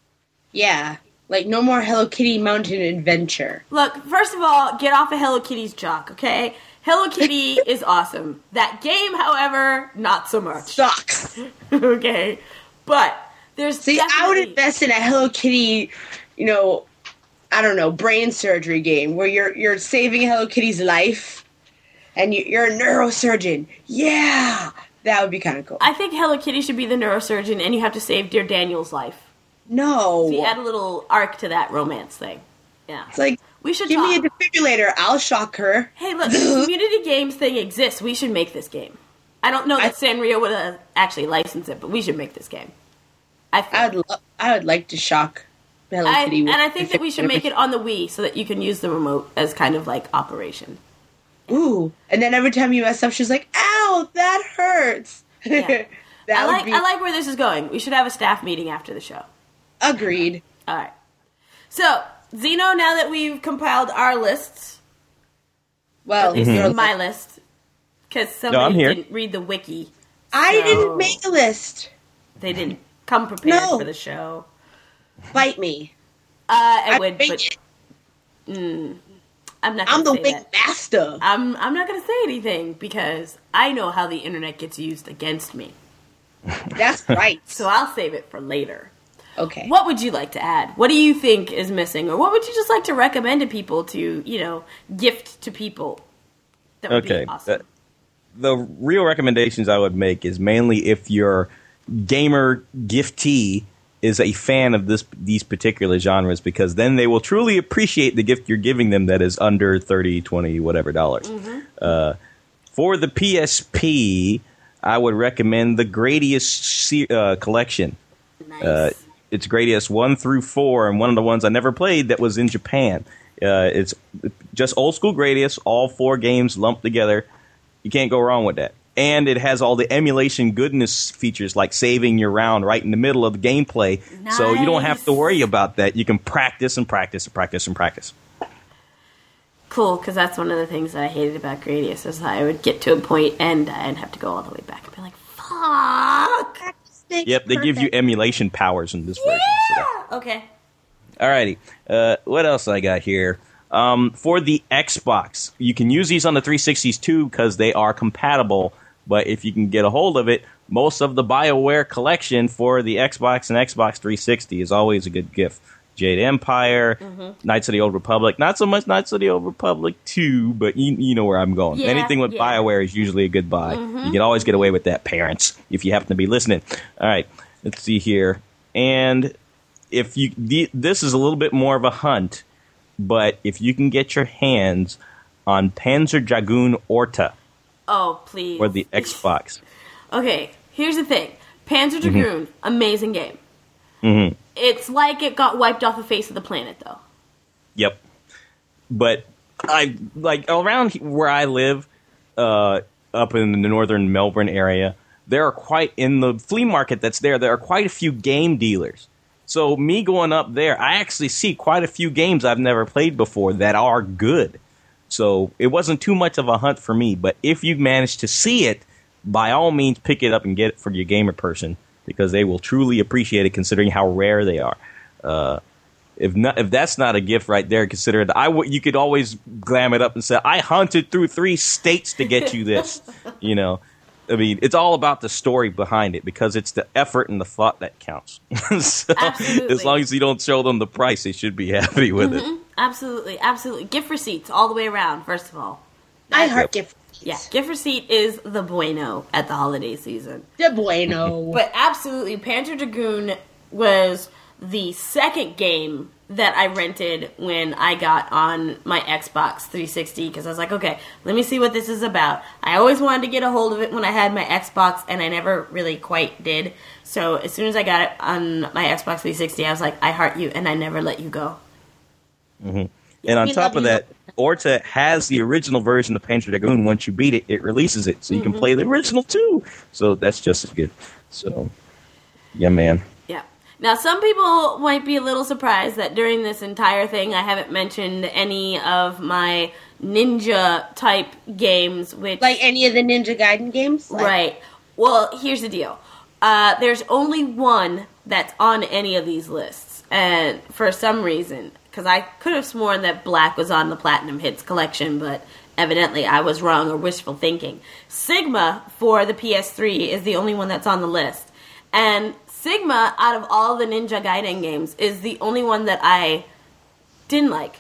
Yeah. Like, no more Hello Kitty Mountain Adventure. Look, first of all, get off of Hello Kitty's jock, okay? Hello Kitty is awesome. That game, however, not so much. Sucks. Okay? But there's See, definitely... I would invest in a Hello Kitty, you know, I don't know, brain surgery game where you're you're saving Hello Kitty's life and you, you're a neurosurgeon. Yeah! That would be kind of cool. I think Hello Kitty should be the neurosurgeon and you have to save dear Daniel's life. No. So you add a little arc to that romance thing. Yeah. It's like, we should give talk. me a defibrillator. I'll shock her. Hey, look, the community games thing exists. We should make this game. I don't know that I, Sanrio would have actually licensed it, but we should make this game. I think. I would, lo- I would like to shock Hello I, Kitty. And I think that we should make it on the Wii so that you can use the remote as kind of like operation. Ooh. And then every time you mess up, she's like, ow, that hurts. Yeah. that I would like be... I like where this is going. We should have a staff meeting after the show. Agreed. All right. So, Zeno, now that we've compiled our lists, well, at least mm-hmm. my list, because somebody no, didn't read the wiki. I so didn't make a list. They didn't come prepared no. for the show. Fight me. Uh, I, I would, but mm, I'm not. Gonna I'm the say wing that. master. I'm. I'm not going to say anything because I know how the internet gets used against me. That's right. So I'll save it for later. Okay. What would you like to add? What do you think is missing? Or what would you just like to recommend to people to, you know, gift to people? That would okay. be awesome. The, the real recommendations I would make is mainly if your gamer giftee is a fan of this these particular genres, because then they will truly appreciate the gift you're giving them that is under thirty, twenty, whatever dollars. Mm-hmm. Uh, for the P S P, I would recommend the Gradius uh, collection. Nice. Uh, it's Gradius one through four, and one of the ones I never played that was in Japan. Uh, it's just old school Gradius, all four games lumped together. You can't go wrong with that. And it has all the emulation goodness features, like saving your round right in the middle of the gameplay. Nice. So you don't have to worry about that. You can practice and practice and practice and practice. Cool, because that's one of the things that I hated about Gradius, is I would get to a point and I'd have to go all the way back and be like, fuck! Yep, they give you emulation powers in this yeah! version. So. Okay. Alrighty, uh, what else I got here? Um, for the Xbox, you can use these on the three sixties too because they are compatible, but if you can get a hold of it, most of the BioWare collection for the Xbox and Xbox three sixty is always a good gift. Jade Empire, mm-hmm. Knights of the Old Republic, not so much Knights of the Old Republic two, but you, you know where I'm going. Yeah, Anything with yeah. BioWare is usually a good buy. Mm-hmm. You can always get away with that, parents, if you happen to be listening. All right, let's see here. And if you, the, this is a little bit more of a hunt, but if you can get your hands on Panzer Dragoon Orta. Oh, please. For the Xbox. Okay, here's the thing. Panzer Dragoon, mm-hmm. amazing game. Mm-hmm. It's like it got wiped off the face of the planet, though. Yep. But I like around where I live, uh, up in the northern Melbourne area, there are quite, in the flea market that's there, there are quite a few game dealers. So me going up there, I actually see quite a few games I've never played before that are good. So it wasn't too much of a hunt for me. But if you manage to see it, by all means, pick it up and get it for your gamer person, because they will truly appreciate it considering how rare they are. Uh, if not, if that's not a gift right there, consider it. I w- you could always glam it up and say, I hunted through three states to get you this. You know, I mean, it's all about the story behind it, because it's the effort and the thought that counts. So absolutely. As long as you don't show them the price, they should be happy with mm-hmm. it. Absolutely, absolutely. Gift receipts all the way around, first of all. I heart gift receipts. Yeah, gift receipt is the bueno at the holiday season. The bueno. But absolutely, Panzer Dragoon was the second game that I rented when I got on my Xbox three sixty, because I was like, okay, let me see what this is about. I always wanted to get a hold of it when I had my Xbox, and I never really quite did. So as soon as I got it on my Xbox three sixty, I was like, I heart you, and I never let you go. Mm-hmm. And on we top of you. that, Orta has the original version of Panzer Dragoon. Once you beat it, it releases it, so you mm-hmm. can play the original too. So that's just as good. So, yeah, man. Yeah. Now, some people might be a little surprised that during this entire thing, I haven't mentioned any of my ninja-type games, which... Like any of the Ninja Gaiden games? Like- right. Well, here's the deal. Uh, there's only one that's on any of these lists, and for some reason... Because I could have sworn that Black was on the Platinum Hits collection, but evidently I was wrong or wishful thinking. Sigma for the P S three is the only one that's on the list. And Sigma, out of all the Ninja Gaiden games, is the only one that I didn't like.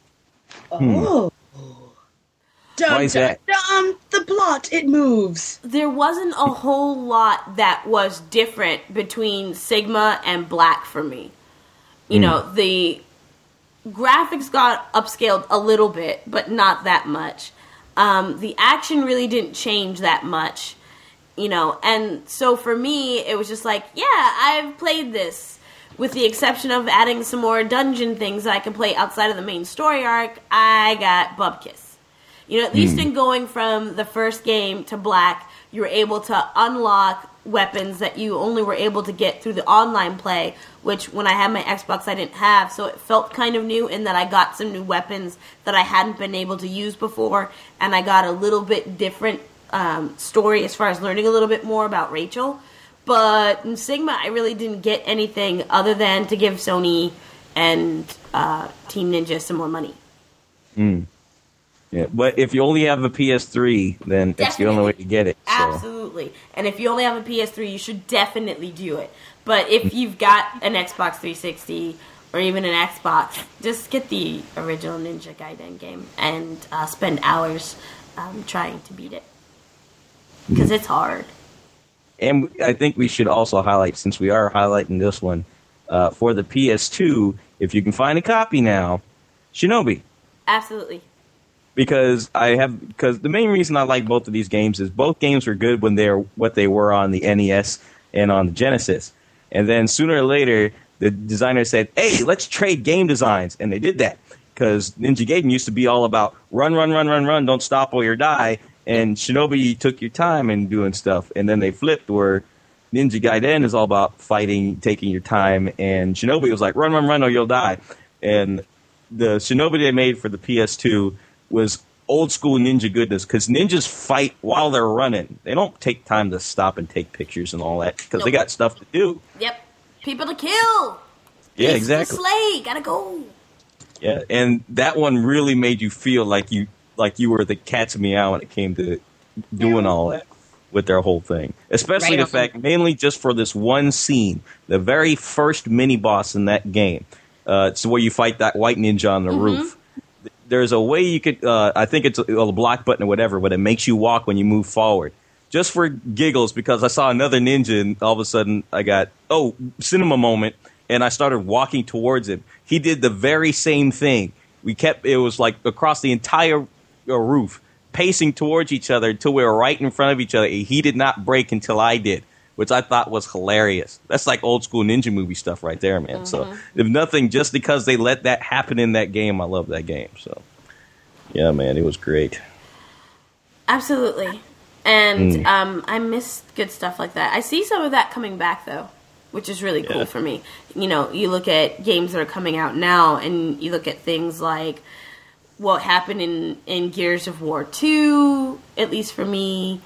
Oh. Dum, Why is that? Dum, the plot, it moves. There wasn't a whole lot that was different between Sigma and Black for me. You mm. know, the... graphics got upscaled a little bit, but not that much. Um, the action really didn't change that much, you know, and so for me, it was just like, yeah, I've played this, with the exception of adding some more dungeon things that I can play outside of the main story arc. I got Bubkiss. You know, at least mm. in going from the first game to Black, you were able to unlock weapons that you only were able to get through the online play, which when I had my Xbox I didn't have, so it felt kind of new in that I got some new weapons that I hadn't been able to use before, and I got a little bit different um, story as far as learning a little bit more about Rachel. But in Sigma, I really didn't get anything other than to give Sony and uh, Team Ninja some more money. Mm. Yeah, but if you only have a P S three, then definitely. It's the only way to get it. So. Absolutely. And if you only have a P S three, you should definitely do it. But if you've got an Xbox three sixty or even an Xbox, just get the original Ninja Gaiden game and uh, spend hours um, trying to beat it. Because it's hard. And I think we should also highlight, since we are highlighting this one, uh, for the P S two, if you can find a copy now, Shinobi. Absolutely. because I have because the main reason I like both of these games is both games were good when they're what they were on the N E S and on the Genesis, and then sooner or later the designer said, "Hey, let's trade game designs," and they did that because Ninja Gaiden used to be all about run, run, run, run, run, don't stop or you die, and Shinobi took your time and doing stuff, and then they flipped where Ninja Gaiden is all about fighting, taking your time, and Shinobi was like, run, run, run, or you'll die. And the Shinobi they made for the P S two was old school ninja goodness, because ninjas fight while they're running. They don't take time to stop and take pictures and all that, because nope. they got stuff to do. Yep. People to kill. Yeah, exactly. To slay. Gotta go. Yeah, and that one really made you feel like you like you were the cat's meow when it came to doing all that with their whole thing. Especially right the fact, mainly just for this one scene, the very first mini-boss in that game. Uh, it's where you fight that white ninja on the mm-hmm. roof. There's a way you could, uh, I think it's a, a block button or whatever, but it makes you walk when you move forward. Just for giggles, because I saw another ninja and all of a sudden I got, oh, cinema moment, and I started walking towards him. He did the very same thing. We kept, it was like across the entire uh, roof, pacing towards each other until we were right in front of each other. He did not break until I did, which I thought was hilarious. That's like old school ninja movie stuff right there, man. Mm-hmm. So, if nothing, just because they let that happen in that game, I love that game. So, yeah, man, it was great. Absolutely. And mm. um, I miss good stuff like that. I see some of that coming back, though, which is really cool yeah. for me. You know, you look at games that are coming out now, and you look at things like what happened in, in Gears of War two, at least for me,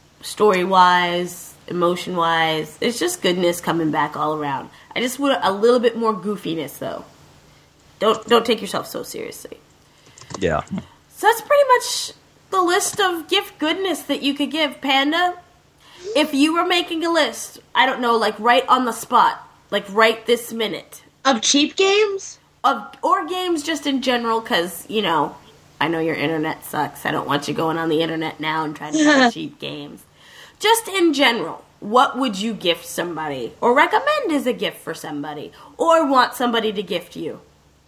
story-wise, emotion-wise. It's just goodness coming back all around. I just want a little bit more goofiness, though. Don't don't take yourself so seriously. Yeah. So that's pretty much the list of gift goodness that you could give. Panda, if you were making a list, I don't know, like right on the spot, like right this minute. Of cheap games? Of Or games just in general, because, you know, I know your internet sucks. I don't want you going on the internet now and trying to find cheap games. Just in general, what would you gift somebody? Or recommend as a gift for somebody? Or want somebody to gift you?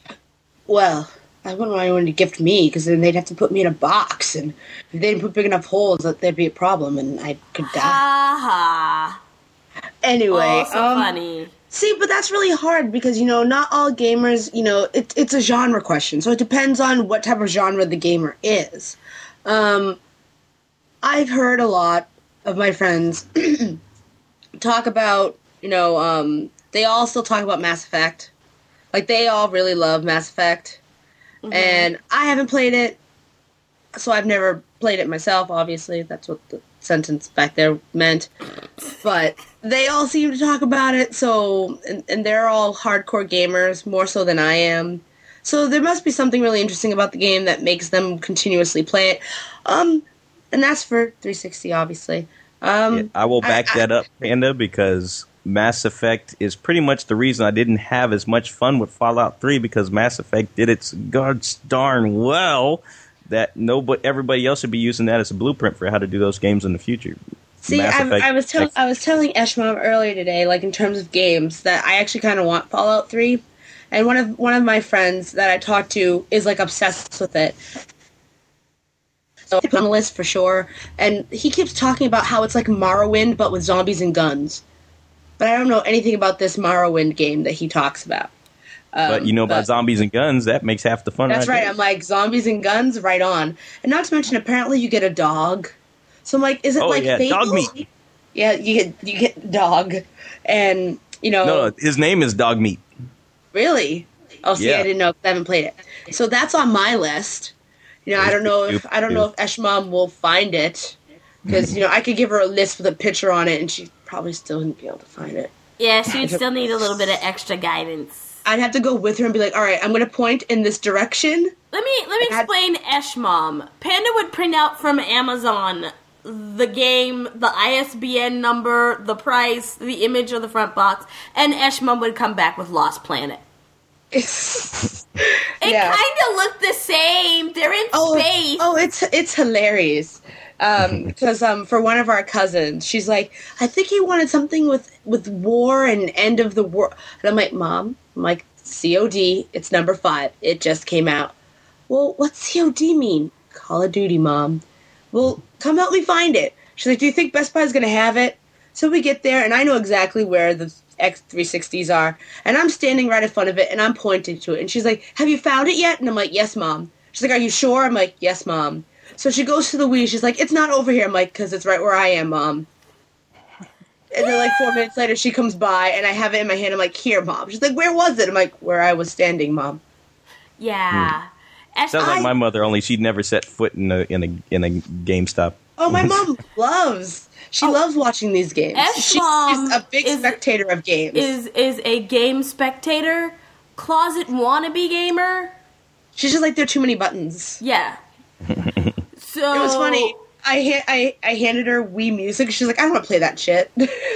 Well, I wouldn't want anyone to gift me, because then they'd have to put me in a box, and if they didn't put big enough holes, that there'd be a problem, and I could die. Ha ha. Anyway. Oh, so um, funny. See, but that's really hard, because, you know, not all gamers, you know, it, it's a genre question, so it depends on what type of genre the gamer is. Um, I've heard a lot of my friends talk about, you know, um, they all still talk about Mass Effect. Like, they all really love Mass Effect. Mm-hmm. And I haven't played it, so I've never played it myself, obviously. That's what the sentence back there meant. But they all seem to talk about it, so, and, and they're all hardcore gamers, more so than I am. So there must be something really interesting about the game that makes them continuously play it. Um, and that's for three sixty, obviously. Um, yeah, I will back I, that up, Panda, because Mass Effect is pretty much the reason I didn't have as much fun with Fallout three, because Mass Effect did its gosh darn well that nobody, everybody else should be using that as a blueprint for how to do those games in the future. See, I, I was telling I was telling Eshmom earlier today, like in terms of games, that I actually kind of want Fallout three, and one of one of my friends that I talked to is like obsessed with it. So it's on the list for sure, and he keeps talking about how it's like Morrowind but with zombies and guns. But I don't know anything about this Morrowind game that he talks about. Um, but you know about zombies and guns, that makes half the fun. That's right. right. There. I'm like, zombies and guns, right on. And not to mention, apparently you get a dog. So I'm like, is it oh, like yeah, Fable? dog meat? Yeah, you get you get dog, and you know. No, no, his name is Dog Meat. Really? Oh, see, yeah. I didn't know. I haven't played it, so that's on my list. You know, I don't know if I don't know if Eshmom will find it, because you know I could give her a list with a picture on it, and she probably still wouldn't be able to find it. Yeah, she would still need a little bit of extra guidance. I'd have to go with her and be like, all right, I'm going to point in this direction. Let me let me explain Eshmom. Panda would print out from Amazon the game, the I S B N number, the price, the image of the front box, and Eshmom would come back with Lost Planet. it yeah. kind of looked the same. They're in oh, space. Oh, it's it's hilarious. Um, because um, for one of our cousins, she's like, I think he wanted something with, with war and end of the world. And I'm like, Mom, I'm like, C O D, it's number five. It just came out. Well, what's C O D mean? Call of Duty, Mom. Well, come help me find it. She's like, do you think Best Buy's going to have it? So we get there, and I know exactly where the X three sixties are. And I'm standing right in front of it, and I'm pointing to it. And she's like, have you found it yet? And I'm like, yes, Mom. She's like, are you sure? I'm like, yes, Mom. So she goes to the Wii. She's like, it's not over here. I'm like, because it's right where I am, Mom. And then, like, four minutes later, she comes by, and I have it in my hand. I'm like, here, Mom. She's like, where was it? I'm like, where I was standing, Mom. Yeah. Hmm. Sounds I, like my mother, only she'd never set foot in a in a, in a GameStop. Oh, my mom loves. She oh. loves watching these games. She's, she's a big is, spectator of games. Is is a game spectator, closet wannabe gamer. She's just like, there are too many buttons. Yeah. So it was funny. I, ha- I I handed her Wii Music. She's like, I don't want to play that shit.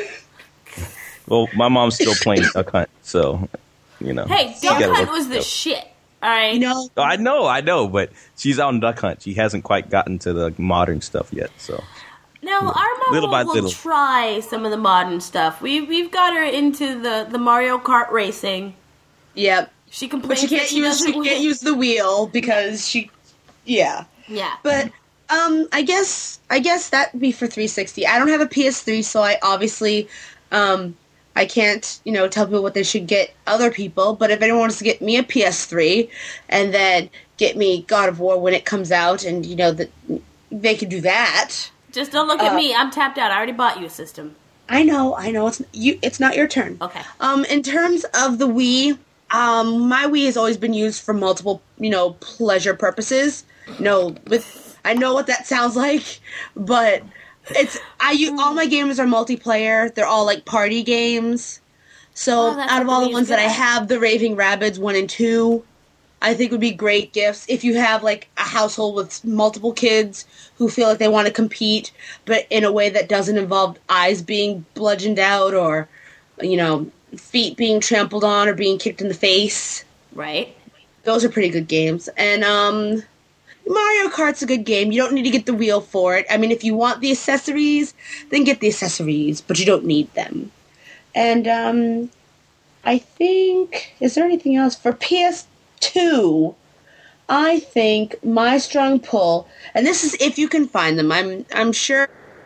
Well, my mom's still playing Duck Hunt, so, you know. Hey, Duck Hunt was the up. shit. All right. You know, oh, I know, I know, but she's on Duck Hunt. She hasn't quite gotten to the modern stuff yet, so. No, our mom little will, by little. will try some of the modern stuff. We we've got her into the, the Mario Kart racing. Yep. She complains but she can't she use she win. can't use the wheel because she, yeah. Yeah. But um, I guess I guess that'd be for three sixty. I don't have a P S three, so I obviously um. I can't, you know, tell people what they should get other people, but if anyone wants to get me a P S three and then get me God of War when it comes out, and, you know, that they could do that. Just don't look at uh, me. I'm tapped out. I already bought you a system. I know, I know. It's you. It's not your turn. Okay. Um, in terms of the Wii, um, my Wii has always been used for multiple, you know, pleasure purposes. No, with I know what that sounds like, but... It's I use, all my games are multiplayer. They're all like party games. So oh, out of all the ones good. that I have, the Raving Rabbids one and two, I think would be great gifts if you have like a household with multiple kids who feel like they want to compete, but in a way that doesn't involve eyes being bludgeoned out or, you know, feet being trampled on or being kicked in the face. Right. Those are pretty good games. And um. Mario Kart's a good game. You don't need to get the wheel for it. I mean, if you want the accessories, then get the accessories, but you don't need them. And, um, I think... Is there anything else? For P S two, I think my strong pull... And this is if you can find them. I'm I'm sure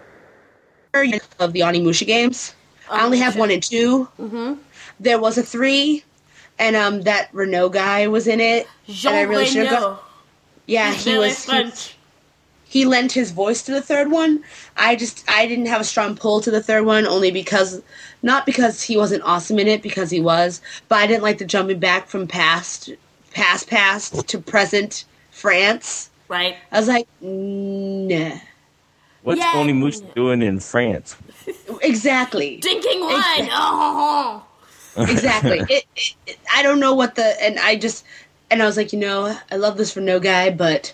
you love the Onimusha games. Oh, I only have sure. one and two. Mm-hmm. There was a three, and um, that Renault guy was in it. Jean and I really should have got... Yeah, He's he was. He, he lent his voice to the third one. I just I didn't have a strong pull to the third one, only because not because he wasn't awesome in it, because he was, but I didn't like the jumping back from past, past, past to present France. Right. I was like, nah. What's Yay. Onimusha doing in France? Exactly. Drinking wine. Exactly. Oh. Exactly. it, it, it, I don't know what the and I just. And I was like, you know, I love this Renault guy, but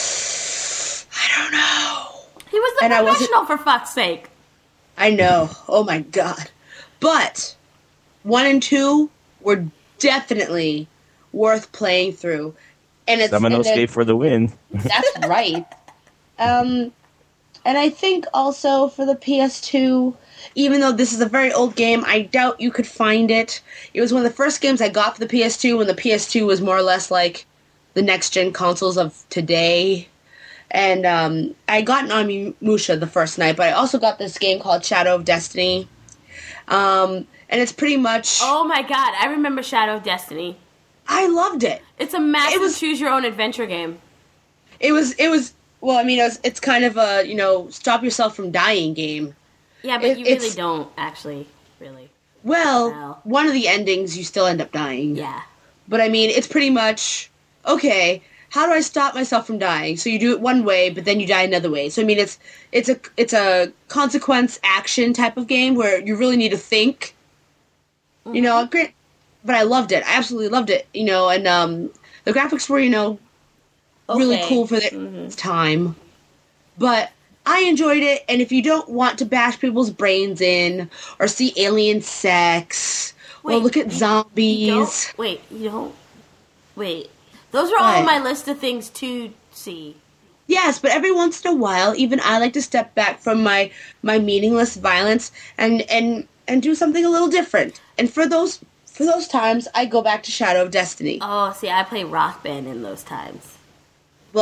I don't know. He was the and professional, for fuck's sake. I know. Oh, my God. But one and two were definitely worth playing through. And it's Samanosuke for the win. That's right. Um, and I think also for the P S two... Even though this is a very old game, I doubt you could find it. It was one of the first games I got for the P S two when the P S two was more or less like the next-gen consoles of today. And um, I got an Onimusha the first night, but I also got this game called Shadow of Destiny. Um, and it's pretty much... Oh my god, I remember Shadow of Destiny. I loved it. It's a massive it was, choose-your-own-adventure game. It was, it was, well, I mean, it was, it's kind of a, you know, stop-yourself-from-dying game. Yeah, but it, you really don't, actually, really. Well, well, one of the endings, you still end up dying. Yeah. But, I mean, it's pretty much, okay, how do I stop myself from dying? So you do it one way, but then you die another way. So, I mean, it's it's a it's a consequence action type of game where you really need to think. Mm-hmm. You know, great, but I loved it. I absolutely loved it. You know, and um, the graphics were, you know, okay. really cool for the mm-hmm. time. But... I enjoyed it, and if you don't want to bash people's brains in or see alien sex wait, or look at zombies... You don't, wait, you don't... Wait. Those are all on my list of things to see. Yes, but every once in a while, even I like to step back from my, my meaningless violence and, and, and do something a little different. And for those for those times, I go back to Shadow of Destiny. Oh, see, I play Rock Band in those times. Well...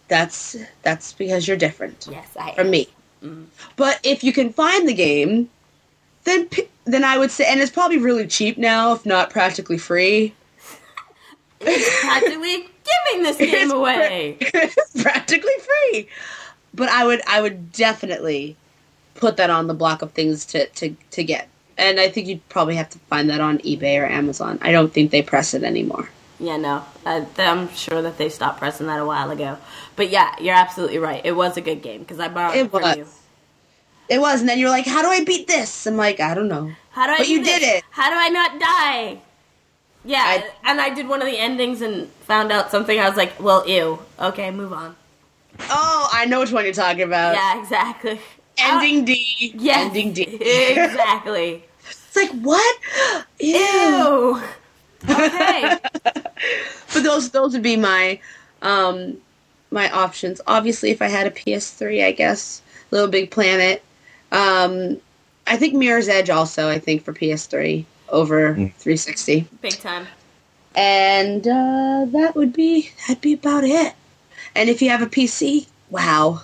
that's that's because you're different. Yes, I am. From me. Mm. But if you can find the game, then then I would say, and it's probably really cheap now, if not practically free. It's practically giving this game away. It's practically free. But I would I would definitely put that on the block of things to, to, to get. And I think you'd probably have to find that on eBay or Amazon. I don't think they press it anymore. Yeah, no. I, I'm sure that they stopped pressing that a while ago. But yeah, you're absolutely right. It was a good game because I borrowed it, it from was. you. It was, and then you're like, how do I beat this? I'm like, I don't know. How do I But you this? did it. How do I not die? Yeah, I, and I did one of the endings and found out something. I was like, well, ew. Okay, move on. Oh, I know which one you're talking about. Yeah, exactly. Ending D. Yes, Ending D. Exactly. It's like, what? Ew. Ew. Okay. But those those would be my um, my options. Obviously, if I had a P S three, I guess Little Big Planet. Um, I think Mirror's Edge also. I think for P S three over mm. three sixty. Big time. And uh, that would be that'd be about it. And if you have a P C, wow.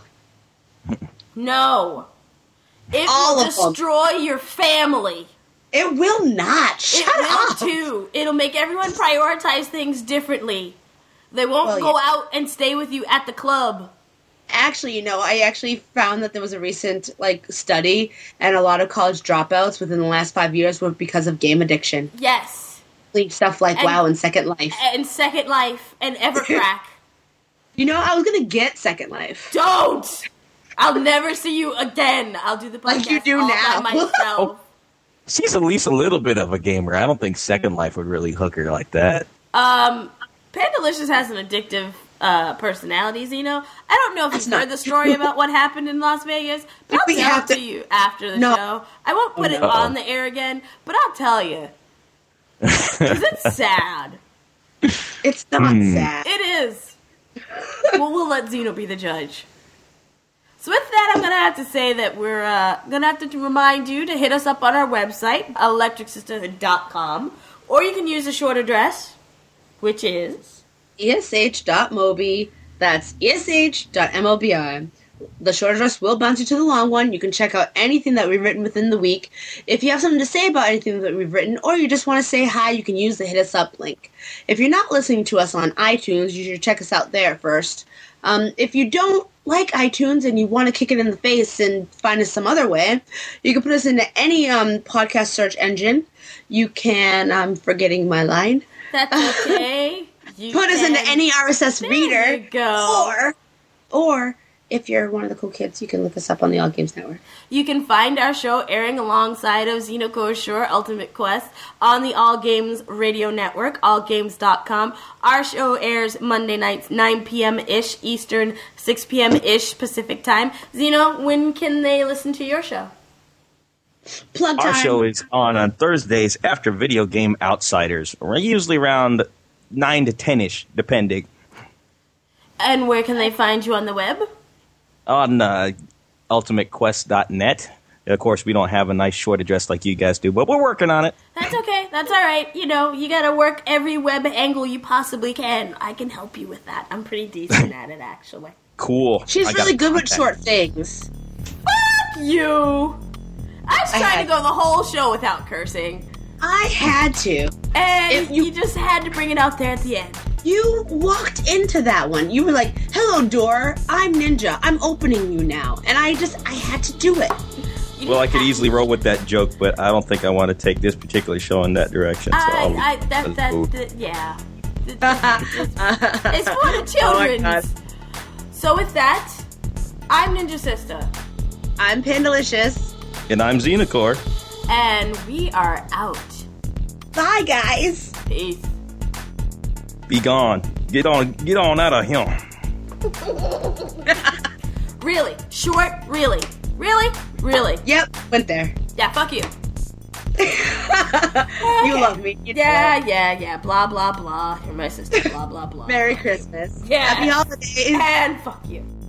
No. It All will of destroy them. your family. It will not. Shut it will up. too. It'll make everyone prioritize things differently. They won't well, go yeah. out and stay with you at the club. Actually, you know, I actually found that there was a recent like study, and a lot of college dropouts within the last five years were because of game addiction. Yes. Stuff like and, WoW and Second Life. And Second Life and Evercrack. You know, I was gonna get Second Life. Don't! I'll never see you again. I'll do the podcast like you do all now. by myself. Oh, she's at least a little bit of a gamer. I don't think Second Life would really hook her like that. Um, Pandalicious has an addictive uh, personality, Zeno. I don't know if That's you've heard the story about what happened in Las Vegas, but I'll tell it to you after the no. show. I won't put it Uh-oh. on the air again, but I'll tell you. Because it's sad. It's not mm. sad. It is. Well, we'll let Zeno be the judge. So with that, I'm going to have to say that we're uh, going to have to remind you to hit us up on our website, electric sisterhood dot com, or you can use the short address, which is E S H dot mobi. That's E S H dot mobi. The short address will bounce you to the long one. You can check out anything that we've written within the week. If you have something to say about anything that we've written, or you just want to say hi, you can use the Hit Us Up link. If you're not listening to us on iTunes, you should check us out there first. Um, if you don't like iTunes and you want to kick it in the face and find us some other way, you can put us into any um, podcast search engine. You can, I'm forgetting my line. That's okay. You put can. us into any R S S there reader. You go. Or, or if you're one of the cool kids, you can look us up on the All Games Network. You can find our show airing alongside of Xenocore Shore Ultimate Quest on the All Games Radio Network, all games dot com. Our show airs Monday nights, nine p.m.-ish Eastern, six p.m.-ish Pacific time. Zeno, when can they listen to your show? Plug time. Our show is on on Thursdays after Video Game Outsiders. We're usually around nine to ten-ish, depending. And where can they find you on the web? On uh, ultimate quest dot net. Of course, we don't have a nice short address like you guys do, but we're working on it. That's okay. That's all right. You know, you got to work every web angle you possibly can. I can help you with that. I'm pretty decent at it, actually. Cool. She's I really good with short things. Fuck you! I was trying I to go the whole show without cursing. I had to. And you, you just had to bring it out there at the end. You walked into that one. You were like, hello, door. I'm Ninja. I'm opening you now. And I just, I had to do it. You well, I could easily roll with that joke, but I don't think I want to take this particular show in that direction. So I, I'll, I, that, that, that, yeah. It's for the children. Oh so with that, I'm Ninja Sister. I'm Pandalicious. And I'm Xenocore. And we are out. Bye, guys. Peace. Be gone. Get on get on out of here. Really? Short? Really? Really? Really? Yep, went there. Yeah, fuck you. You love me. You yeah, know. yeah, yeah. Blah, blah, blah. You're my sister. Blah, blah, blah. Merry Christmas. Yeah. Happy holidays. And fuck you.